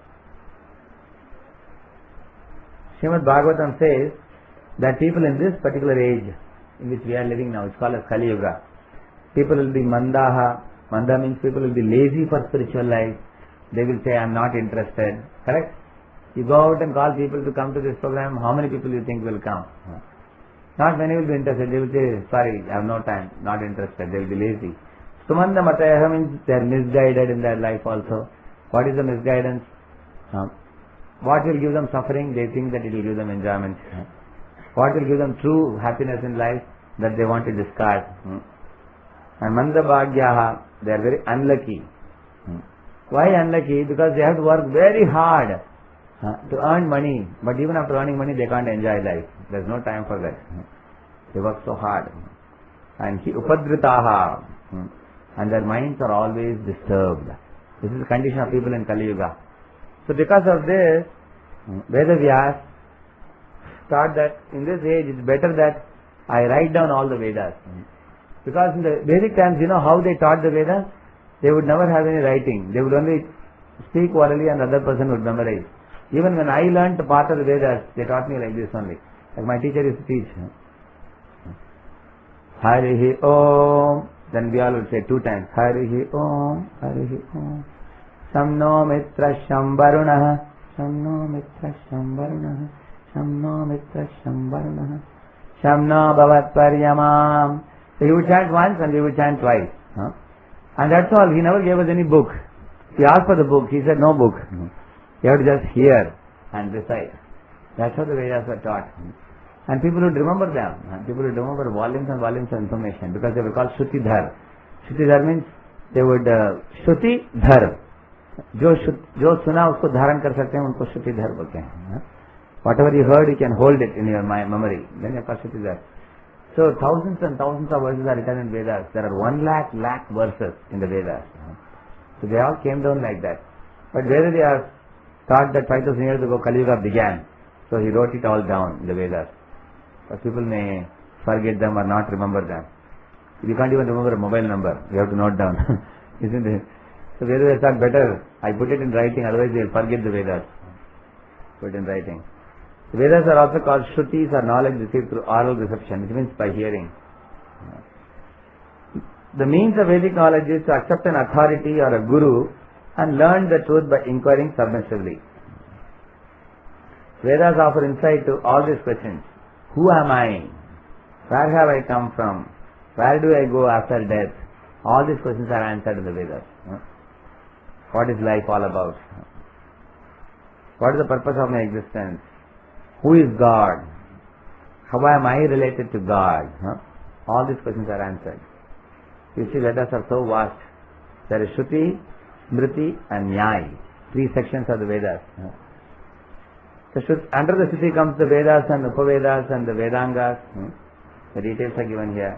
Srimad Bhagavatam says that people in this particular age in which we are living now, it's called as Kali Yuga, people will be mandaha. Manda means people will be lazy for spiritual life. They will say, I am not interested. Correct? You go out and call people to come to this program, how many people you think will come? Not many will be interested. They will say, sorry, I have no time, not interested. They will be lazy. Sumanda Matayaha means they are misguided in their life also. What is the misguidance? Uh, what will give them suffering? They think that it will give them enjoyment. Uh, what will give them true happiness in life? That they want to discard. Uh, and Manda Bhagyaha, they are very unlucky. Uh, why unlucky? Because they have to work very hard uh, to earn money. But even after earning money, they can't enjoy life. There is no time for that. Uh, they work so hard. And he upadritaha. Uh, and their minds are always disturbed. This is the condition of people in Kali Yuga. So because of this, Vedavyas thought that in this age it's better that I write down all the Vedas. Because in the Vedic times, you know how they taught the Vedas? They would never have any writing. They would only speak orally and the other person would memorize. Even when I learnt part of the Vedas, they taught me like this only. Like my teacher used to teach. Harihi Om. Then we all would say two times. Harihi Om. Harihi Om. Samno Mitra Shambarunah. Samno Mitra Shambarunah. Samno Mitra Shambarunah. Shamno Bhavat Paryamam. So he would chant once and we would chant twice. Huh? And that's all. He never gave us any book. We asked for the book. He said no book. You have to just hear and recite. That's how the Vedas were taught. And people would remember them. And people would remember volumes and volumes of information because they were called Shrutidhar. Shrutidhar means they would uh, Shruti Dhar. जो जो सुना उसको धारण कर सकते हैं उनको श्रुतिधर बोलते हैं. Whatever you heard, you can hold it in your memory. Then you call Shrutidhar. So thousands and thousands of verses are written in Vedas. There are one lakh lakh verses in the Vedas. So they all came down like that. But Vedavyas thought that five thousand years ago Kali Yuga began. So he wrote it all down in the Vedas. But people may forget them or not remember them. You can't even remember a mobile number. You have to note down. Isn't it? So Vedavyas thought better I put it in writing, otherwise they will forget the Vedas. Put in writing. The Vedas are also called Shrutis or knowledge received through oral reception, which means by hearing. The means of Vedic knowledge is to accept an authority or a guru and learn the truth by inquiring submissively. Vedas offer insight to all these questions. Who am I? Where have I come from? Where do I go after death? All these questions are answered in the Vedas. What is life all about? What is the purpose of my existence? Who is God? How am I related to God? All these questions are answered. You see, Vedas are so vast. There is Shruti, Smriti and Nyaya. Three sections of the Vedas. So under the Shruti comes the Vedas and Upavedas and the Vedangas. The details are given here.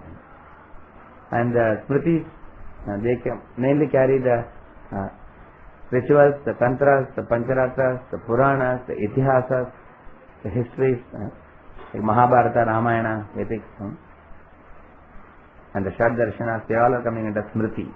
And the Smritis, they mainly carry the uh, rituals, the Tantras, the Pancharatras, the Puranas, the Itihasas, the histories, uh, like Mahabharata, Ramayana, Vedic. Uh, and the Shad Darshanas, they all are coming under Smriti.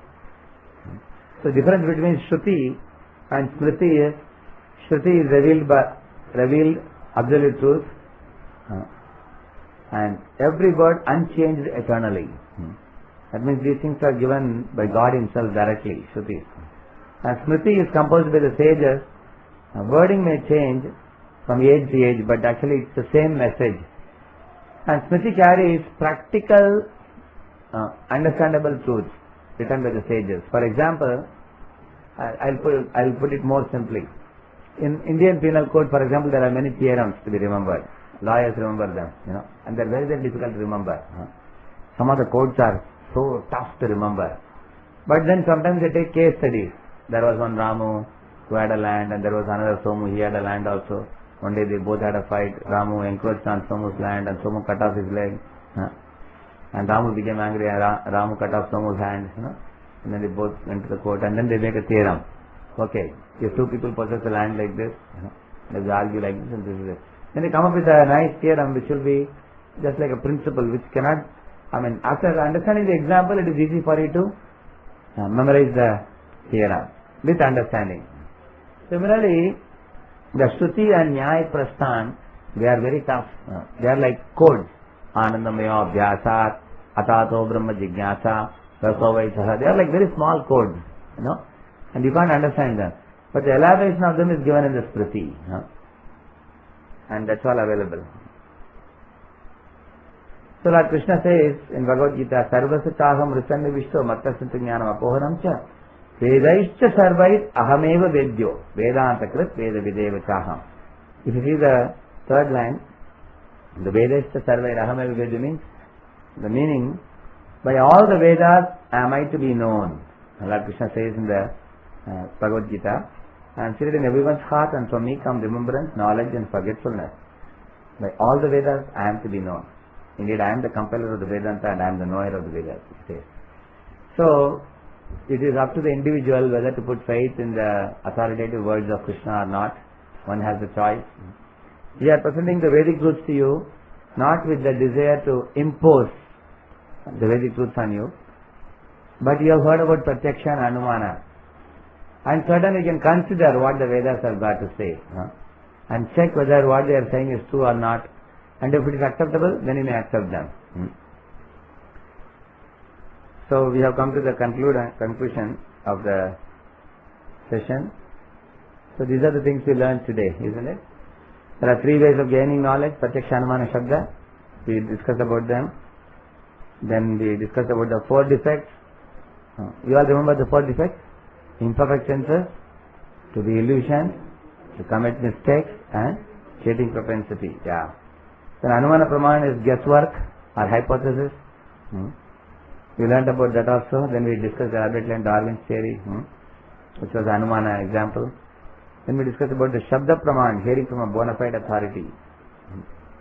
So the difference between Shruti and Smriti is, Shruti is revealed by, revealed absolute truth, uh, and every word unchanged eternally. Hmm. That means these things are given by God Himself directly, Shruti. And Smriti is composed by the sages. Uh, wording may change from age to age, but actually it's the same message. And Smriti carries practical, uh, understandable truths written by the sages. For example, I'll put, I'll put it more simply. In Indian Penal Code, for example, there are many theorems to be remembered. Lawyers remember them, you know, and they're very, very difficult to remember. Huh? Some of the codes are so tough to remember. But then sometimes they take case studies. There was one Ramu who had a land, and there was another Somu, he had a land also. One day they both had a fight. Ramu encroached on Somu's land and Somu cut off his leg. Huh? And Ramu became angry and Ra- Ramu cut off Somu's hand. You know? And then they both went to the court and then they make a theorem. Okay, if two people possess a land like this, you know, they argue like this and this is it. Then they come up with a nice theorem which will be just like a principle which cannot, I mean, after understanding the example, it is easy for you to uh, memorize the theorem with understanding. Similarly, the Shruti and Nyaya Prasthan, they are very tough. Uh, they are like codes. Anandamaya Abhyasat, Atato Brahma Jignasa, Rasovaisaha. They are like very small codes, you know, and you can't understand them. But the elaboration of them is given in the Smriti. You know? And that's all available. So Lord Krishna says in Bhagavad Gita, Sarvasa Chaham Risanni Vishwa Mattasantu Jnanam Apohanam Cha Vedaischa Sarvait Ahameva Vedyo Vedanta Krit Veda Videva Chaham. If you see the third line, the Vedaischa Sarvait Ahameva Vedyo means, the meaning, by all the Vedas am I to be known. Lord Krishna says in the uh, Bhagavad Gita, I am seated in everyone's heart and from me come remembrance, knowledge and forgetfulness. By all the Vedas I am to be known. Indeed, I am the compiler of the Vedanta and I am the knower of the Vedas. It says. So, it is up to the individual whether to put faith in the authoritative words of Krishna or not. One has a choice. We are presenting the Vedic truths to you, not with the desire to impose the Vedic truths on you, but you have heard about Pratyaksha and Anumana, and certainly you can consider what the Vedas have got to say, huh? and check whether what they are saying is true or not, and if it is acceptable, then you may accept them. Hmm. So we have come to the conclude, conclusion of the session. So these are the things we learned today, isn't it? There are three ways of gaining knowledge: Pratyaksha, Anumana, Shabda. We discussed about them. Then we discussed about the four defects. Uh, you all remember the four defects? Imperfect senses, to be illusions, to commit mistakes, and cheating propensity. Yeah. Then Anumana Pramana is guesswork or hypothesis. Hmm. We learned about that also. Then we discussed the Albert and Darwin's theory, hmm, which was Anumana example. Then we discussed about the Shabda Praman, hearing from a bona fide authority, hmm,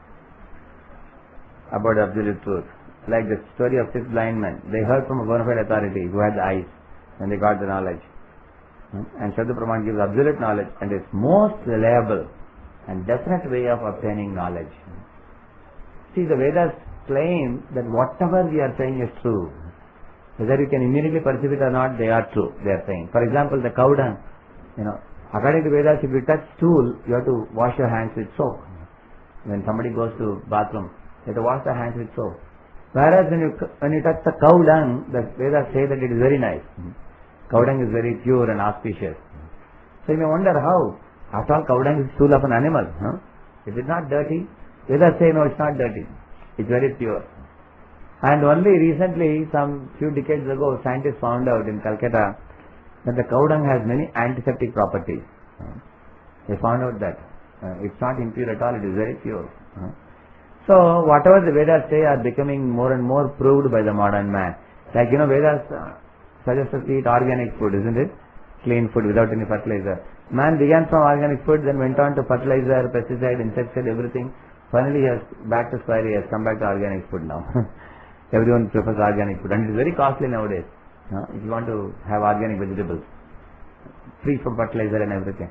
about absolute truth. Like the story of six blind men. They heard from a bona fide authority who had the eyes and they got the knowledge. Hmm. And Shabda Praman gives absolute knowledge and is most reliable and definite way of obtaining knowledge. See, the Vedas claim that whatever we are saying is true. Whether you can immediately perceive it or not, they are true, they are saying. For example, the cow dung, you know, according to Vedas, if you touch stool, you have to wash your hands with soap. When somebody goes to bathroom, you have to wash their hands with soap. Whereas when you when you touch the cow dung, the Vedas say that it is very nice. Cow dung is very pure and auspicious. So you may wonder how. After all, cow dung is stool of an animal. Huh? Is it not dirty? Vedas say no, it's not dirty. It's very pure. And only recently, some few decades ago, scientists found out in Calcutta that the cow dung has many antiseptic properties. Uh, they found out that uh, it's not impure at all, it is very pure. Uh, so, whatever the Vedas say are becoming more and more proved by the modern man. Like, you know, Vedas uh, suggest us to eat organic food, isn't it? Clean food without any fertilizer. Man began from organic food, then went on to fertilizer, pesticide, insecticide, everything. Finally, he has back to square, he has come back to organic food now. Everyone prefers organic food, and it is very costly nowadays. Uh, if you want to have organic vegetables, free from fertilizer and everything.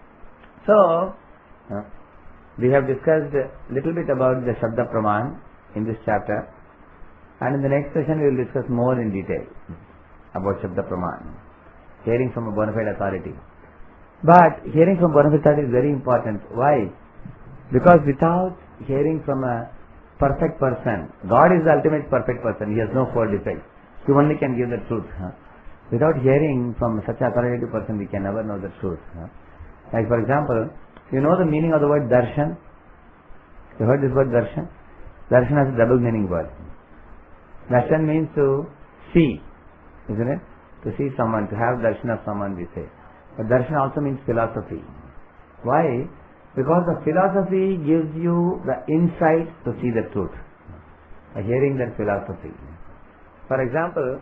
So, uh, we have discussed a little bit about the Shabda Praman in this chapter, and in the next session we will discuss more in detail about Shabda Praman, hearing from a bona fide authority. But hearing from bona fide authority is very important. Why? Because without hearing from a perfect person, God is the ultimate perfect person, He has no four defects. He only can give the truth. Huh? Without hearing from such an authoritative person, we can never know the truth. Huh? Like for example, you know the meaning of the word darshan? You heard this word darshan? Darshan has a double meaning word. Darshan means to see, isn't it? To see someone, to have darshan of someone, we say. But darshan also means philosophy. Why? Because the philosophy gives you the insight to see the truth. By hearing that philosophy. For example,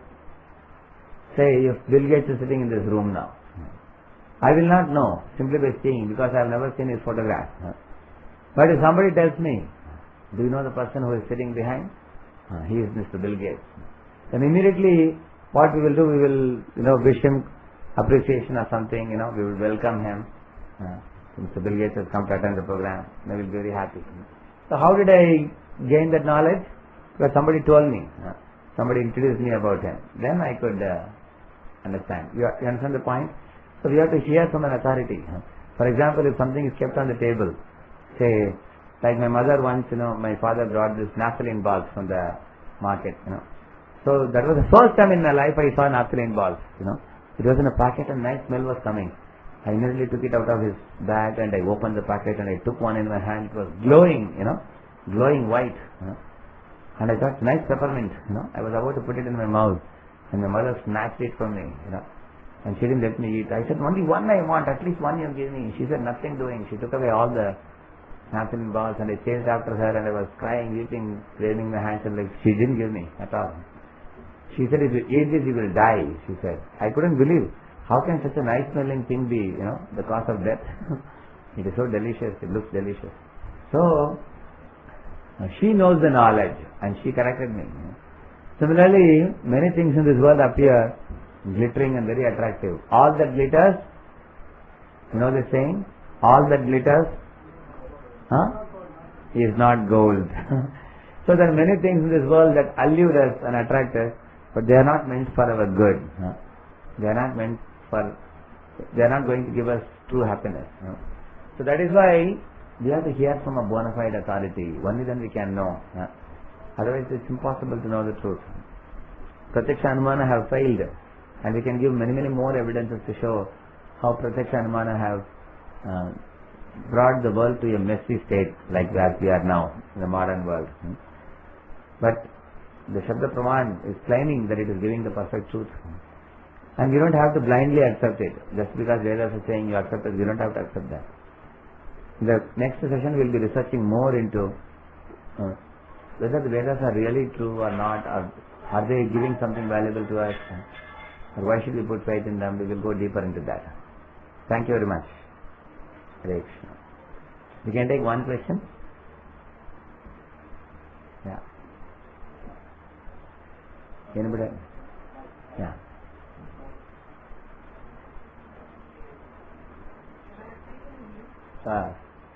say if Bill Gates is sitting in this room now, I will not know simply by seeing, because I have never seen his photograph. But if somebody tells me, do you know the person who is sitting behind? Uh, he is Mister Bill Gates. Then immediately what we will do, we will you know wish him appreciation or something, you know, we will welcome him. Uh, Mister Bill Gates has come to attend the program. They will be very happy. So how did I gain that knowledge? Because somebody told me. Uh, somebody introduced me about him. Then I could uh, understand. You, you understand the point? So we have to hear from an authority. Uh, for example, if something is kept on the table, say, like my mother once, you know, my father brought this naphthalene balls from the market, you know. So that was the first time in my life I saw naphthalene balls, you know. It was in a packet and nice smell was coming. I immediately took it out of his bag and I opened the packet and I took one in my hand. It was glowing, you know, glowing white. You know. And I thought, nice peppermint, you know. I was about to put it in my mouth and my mother snatched it from me, you know. And she didn't let me eat. I said, only one I want, at least one you give me. She said, nothing doing. She took away all the naphthalene balls and I chased after her and I was crying, weeping, waving my hands and like, she didn't give me at all. She said, if you eat this, you will die, she said. I couldn't believe. How can such a nice smelling thing be, you know, the cause of death? It is so delicious, it looks delicious. So, she knows the knowledge and she corrected me. Similarly, many things in this world appear glittering and very attractive. All that glitters, you know the saying, all that glitters huh, is not gold. So there are many things in this world that allure us and attract us, but they are not meant for our good. Huh? They are not meant for, they are not going to give us true happiness. Huh? So that is why we have to hear from a bona fide authority. Only then we can know. Huh? Otherwise it's impossible to know the truth. Pratyaksha Anumana have failed, and we can give many many more evidences to show how Pratyaksha Anumana have uh, brought the world to a messy state like that we are now in the modern world. Hmm? But the Shabda Praman is claiming that it is giving the perfect truth. And you don't have to blindly accept it. Just because Vedas are saying you accept it, you don't have to accept that. The next session we will be researching more into uh, whether the Vedas are really true or not, or are they giving something valuable to us, or why should we put faith in them. We will go deeper into that. Thank you very much. Hare Krishna. We can take one question. Yeah. Anybody? Yeah. Ah.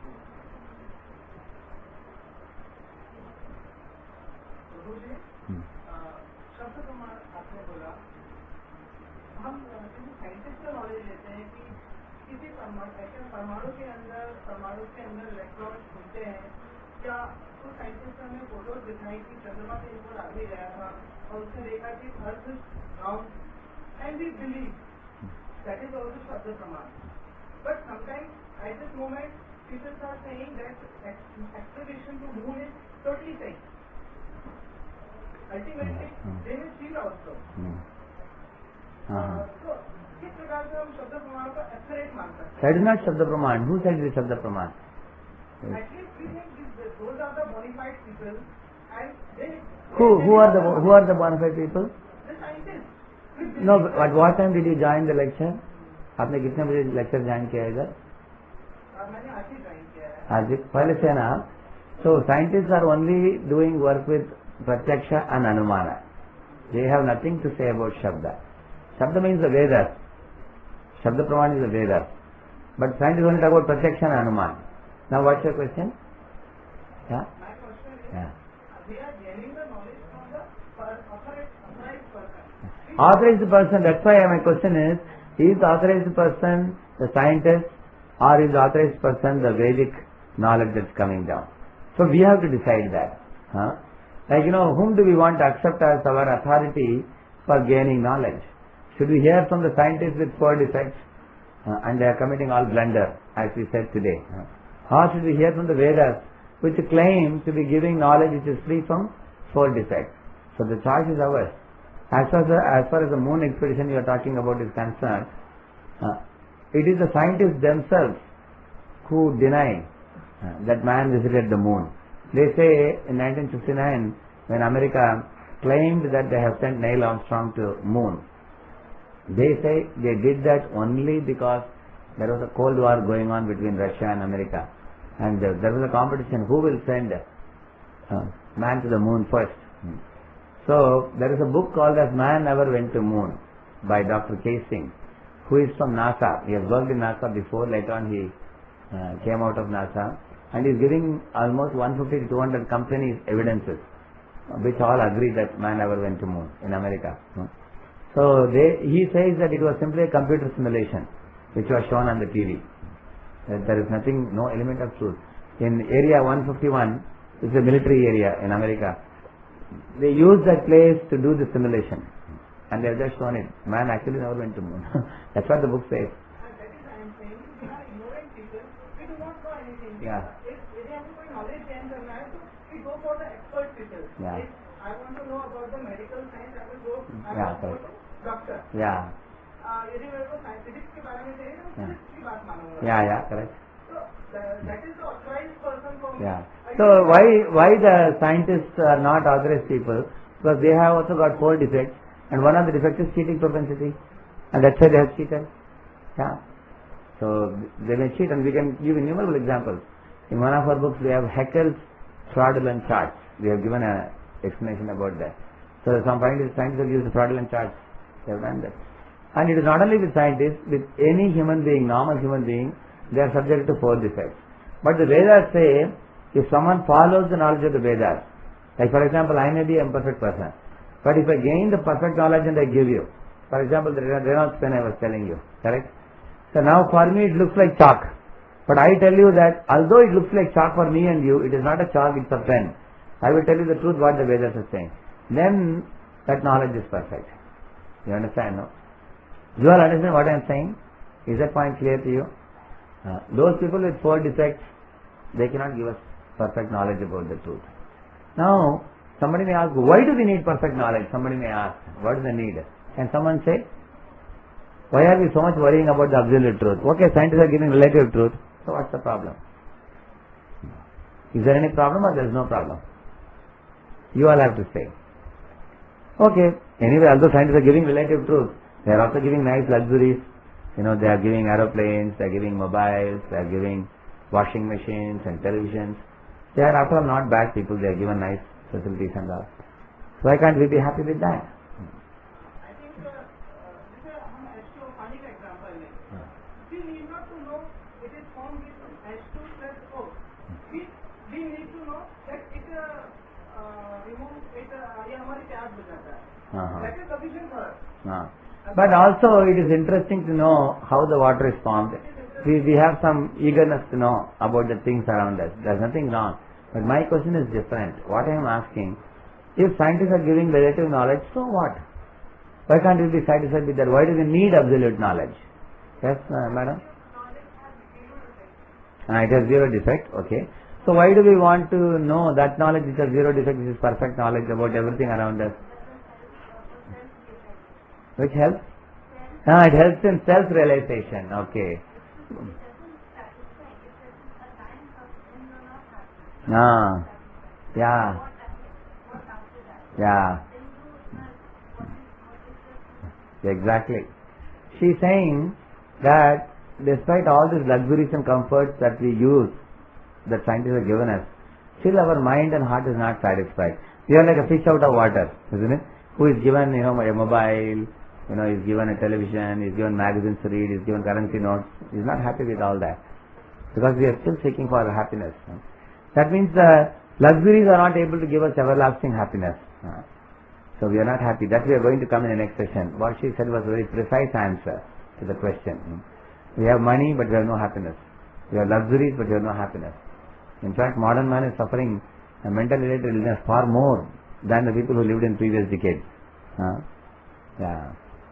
शब्द प्रमाण आपने बोला, हम scientist का knowledge लेते हैं कि किसी परमाणु परमाणु के अंदर परमाणु के अंदर इलेक्ट्रॉन घूमते हैं, क्या उस साइंटिस्ट ने फोटो दिखाई कि चंद्रमा के ऊपर आगे गया था और उसने देखा कि earth round and we believe that is also शब्द प्रमाण. But sometimes at this moment people are saying that exploration to moon is totally fake. Ultimately, they will feel also. So, किस प्रकार से हम शब्द प्रमाण को एक्सरेट मान सकते हैं? That is not Shabda Praman. Who said it is Shabda Praman? At least we think this, those are the bona fide people, and they. Who who are the who are the bona fide people? The scientists. No, at what time did you join the lecture? आपने कितने बजे lecture join किया इधर? मैंने आज ही join किया है. आज पहले से ना. So scientists are only doing work with Pratyaksha and Anumana. They have nothing to say about Shabda. Shabda means the Vedas. Shabda Praman is the Vedas. But scientists only talk about Pratyaksha and Anumana. Now what's your question? Yeah? My question is, Yeah. we are gaining the knowledge from the authorized person. Authorized person, that's why my question is, is the authorized person the scientist, or is the authorized person the Vedic knowledge that's coming down? So we have to decide that. Huh? Like, you know, whom do we want to accept as our authority for gaining knowledge? Should we hear from the scientists with four defects uh, and they are committing all blunder, as we said today? Uh, or should we hear from the Vedas, which claim to be giving knowledge which is free from four defects? So the choice is ours. As far as the, as far as the moon expedition you are talking about is concerned, uh, it is the scientists themselves who deny uh, that man visited the moon. They say in nineteen fifty-nine, when America claimed that they have sent Neil Armstrong to moon, they say they did that only because there was a Cold War going on between Russia and America, and uh, there was a competition who will send uh, man to the moon first. Hmm. So there is a book called as Man Never Went to Moon by Doctor K. Singh, who is from NASA. He has worked in NASA before. Later on he uh, came out of NASA. And is giving almost one hundred fifty to two hundred companies evidences, which all agree that man never went to moon in America. So they, he says that it was simply a computer simulation which was shown on the T V. That there is nothing, no element of truth. In area one fifty-one, this is a military area in America. They used that place to do the simulation, and they have just shown it. Man actually never went to moon. That's what the book says. And that is I am saying, we are ignorant people. We do not know anything. Yeah. Knowledge gain करना है तो we go for the expert people. Yeah. If I want to know about the medical science, I will go. I Yeah, will go correct. to doctor. Yeah. यदि मेरे को scientific के बारे में चाहिए तो मैं physics की बात मानूंगा. Yeah, yeah, correct. So that is the authorized person for me. Yeah. So why why the scientists are not authorized people? Because they have also got four defects, and one of the defects is cheating propensity, and that's why they have cheated. Yeah. So they may cheat, and we can give innumerable examples. In one of our books, we have Haeckel's fraudulent charts. We have given an explanation about that. So some scientists have used fraudulent charts. They have done that. And it is not only with scientists, with any human being, normal human being, they are subject to four defects. But the Vedas say, if someone follows the knowledge of the Vedas, like for example, I may be an imperfect person, but if I gain the perfect knowledge and I give you, for example, the Reynolds pen I was telling you, correct? So now for me it looks like chalk, but I tell you that although it looks like chalk for me and you, it is not a chalk, it's a pen. I will tell you the truth what the Vedas are saying. Then that knowledge is perfect. You understand, no? You all understand what I am saying? Is that point clear to you? Uh, those people with four defects, they cannot give us perfect knowledge about the truth. Now, somebody may ask, why do we need perfect knowledge? Somebody may ask, what is the need? Can someone say, why are we so much worrying about the absolute truth? Okay, scientists are giving relative truth, so what's the problem? Is there any problem or there is no problem? You all have to say. Okay, anyway, although scientists are giving relative truth, they are also giving nice luxuries. You know, they are giving aeroplanes, they are giving mobiles, they are giving washing machines and televisions. They are after all not bad people, they are given nice facilities and all. So why can't we be happy with that? I think uh, uh, this is हम H two O पानी का example है. We need not to know it is formed with H two plus O. We we need to know that it uh, uh, remove it uh, ये हमारी प्यास बुझाता है. That is sufficient for us. Uh-huh. But also it is interesting to know how the water is formed. We, we have some eagerness to know about the things around us. There is nothing wrong. But my question is different. What I am asking, if scientists are giving relative knowledge, so what? Why can't we be satisfied with that? Why do we need absolute knowledge? Yes, uh, madam? Uh, it has zero defect, okay. So why do we want to know that knowledge which has zero defect, which is perfect knowledge about everything around us? Which helps? Ah, it helps in self-realization, okay. Ah, yeah, yeah, exactly. She is saying that despite all these luxuries and comforts that we use, that scientists have given us, still our mind and heart is not satisfied. We are like a fish out of water, isn't it? Who is given, you know, a mobile, you know, is given a television, is given magazines to read, is given currency notes. He is not happy with all that because we are still seeking for happiness. That means the luxuries are not able to give us everlasting happiness. So we are not happy. That we are going to come in the next session. What she said was a very precise answer to the question. We have money but we have no happiness. We have luxuries but we have no happiness. In fact, modern man is suffering a mental related illness far more than the people who lived in previous decades. Huh? Yeah.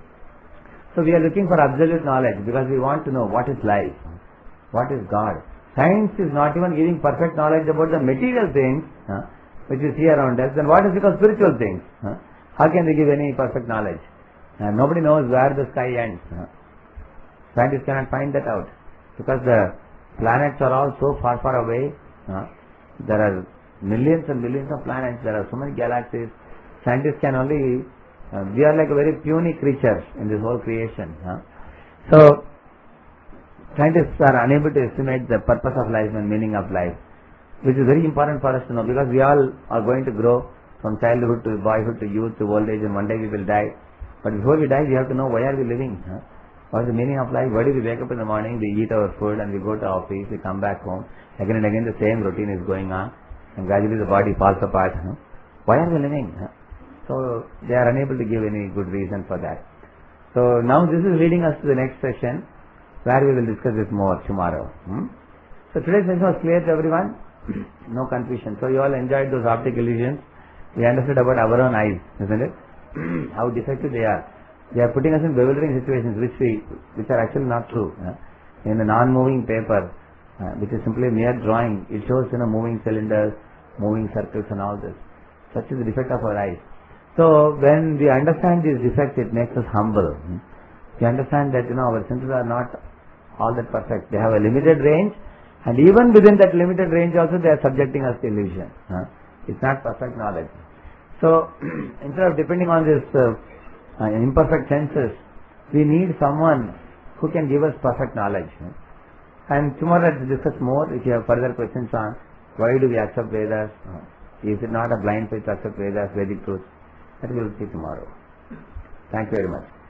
So we are looking for absolute knowledge because we want to know what is life, what is God. Science is not even giving perfect knowledge about the material things huh, which we see around us. Then what is because spiritual things? Huh? How can they give any perfect knowledge? Uh, nobody knows where the sky ends. Huh? Scientists cannot find that out because the planets are all so far, far away. Huh? There are millions and millions of planets. There are so many galaxies. Scientists can only Uh, we are like a very puny creature in this whole creation. Huh? So, scientists are unable to estimate the purpose of life and meaning of life, which is very important for us to know because we all are going to grow from childhood to boyhood to youth to old age and one day we will die. But before we die, we have to know why are we living? Huh? What is the meaning of life? Why do we wake up in the morning, we eat our food and we go to office, we come back home. Again and again the same routine is going on and gradually the body falls apart. Huh? Why are we living? Huh? So they are unable to give any good reason for that. So now this is leading us to the next session where we will discuss this more tomorrow. Hmm? So today's session was clear to everyone? No confusion. So you all enjoyed those optic illusions. We understood about our own eyes, isn't it? How defective they are. They are putting us in bewildering situations which we, which are actually not true. Huh? In a non-moving paper, uh, which is simply a mere drawing, it shows you know moving cylinders, moving circles and all this. Such is the defect of our eyes. So when we understand these defects, it makes us humble. We understand that you know our senses are not all that perfect. They have a limited range, and even within that limited range also they are subjecting us to illusion. Huh? It's not perfect knowledge. So instead of depending on this uh, uh, imperfect senses, we need someone who can give us perfect knowledge. Huh? And tomorrow let's discuss more. If you have further questions on why do we accept Vedas, uh, is it not a blind faith to accept Vedas, Vedic truth? That we will see tomorrow. Thank you very much.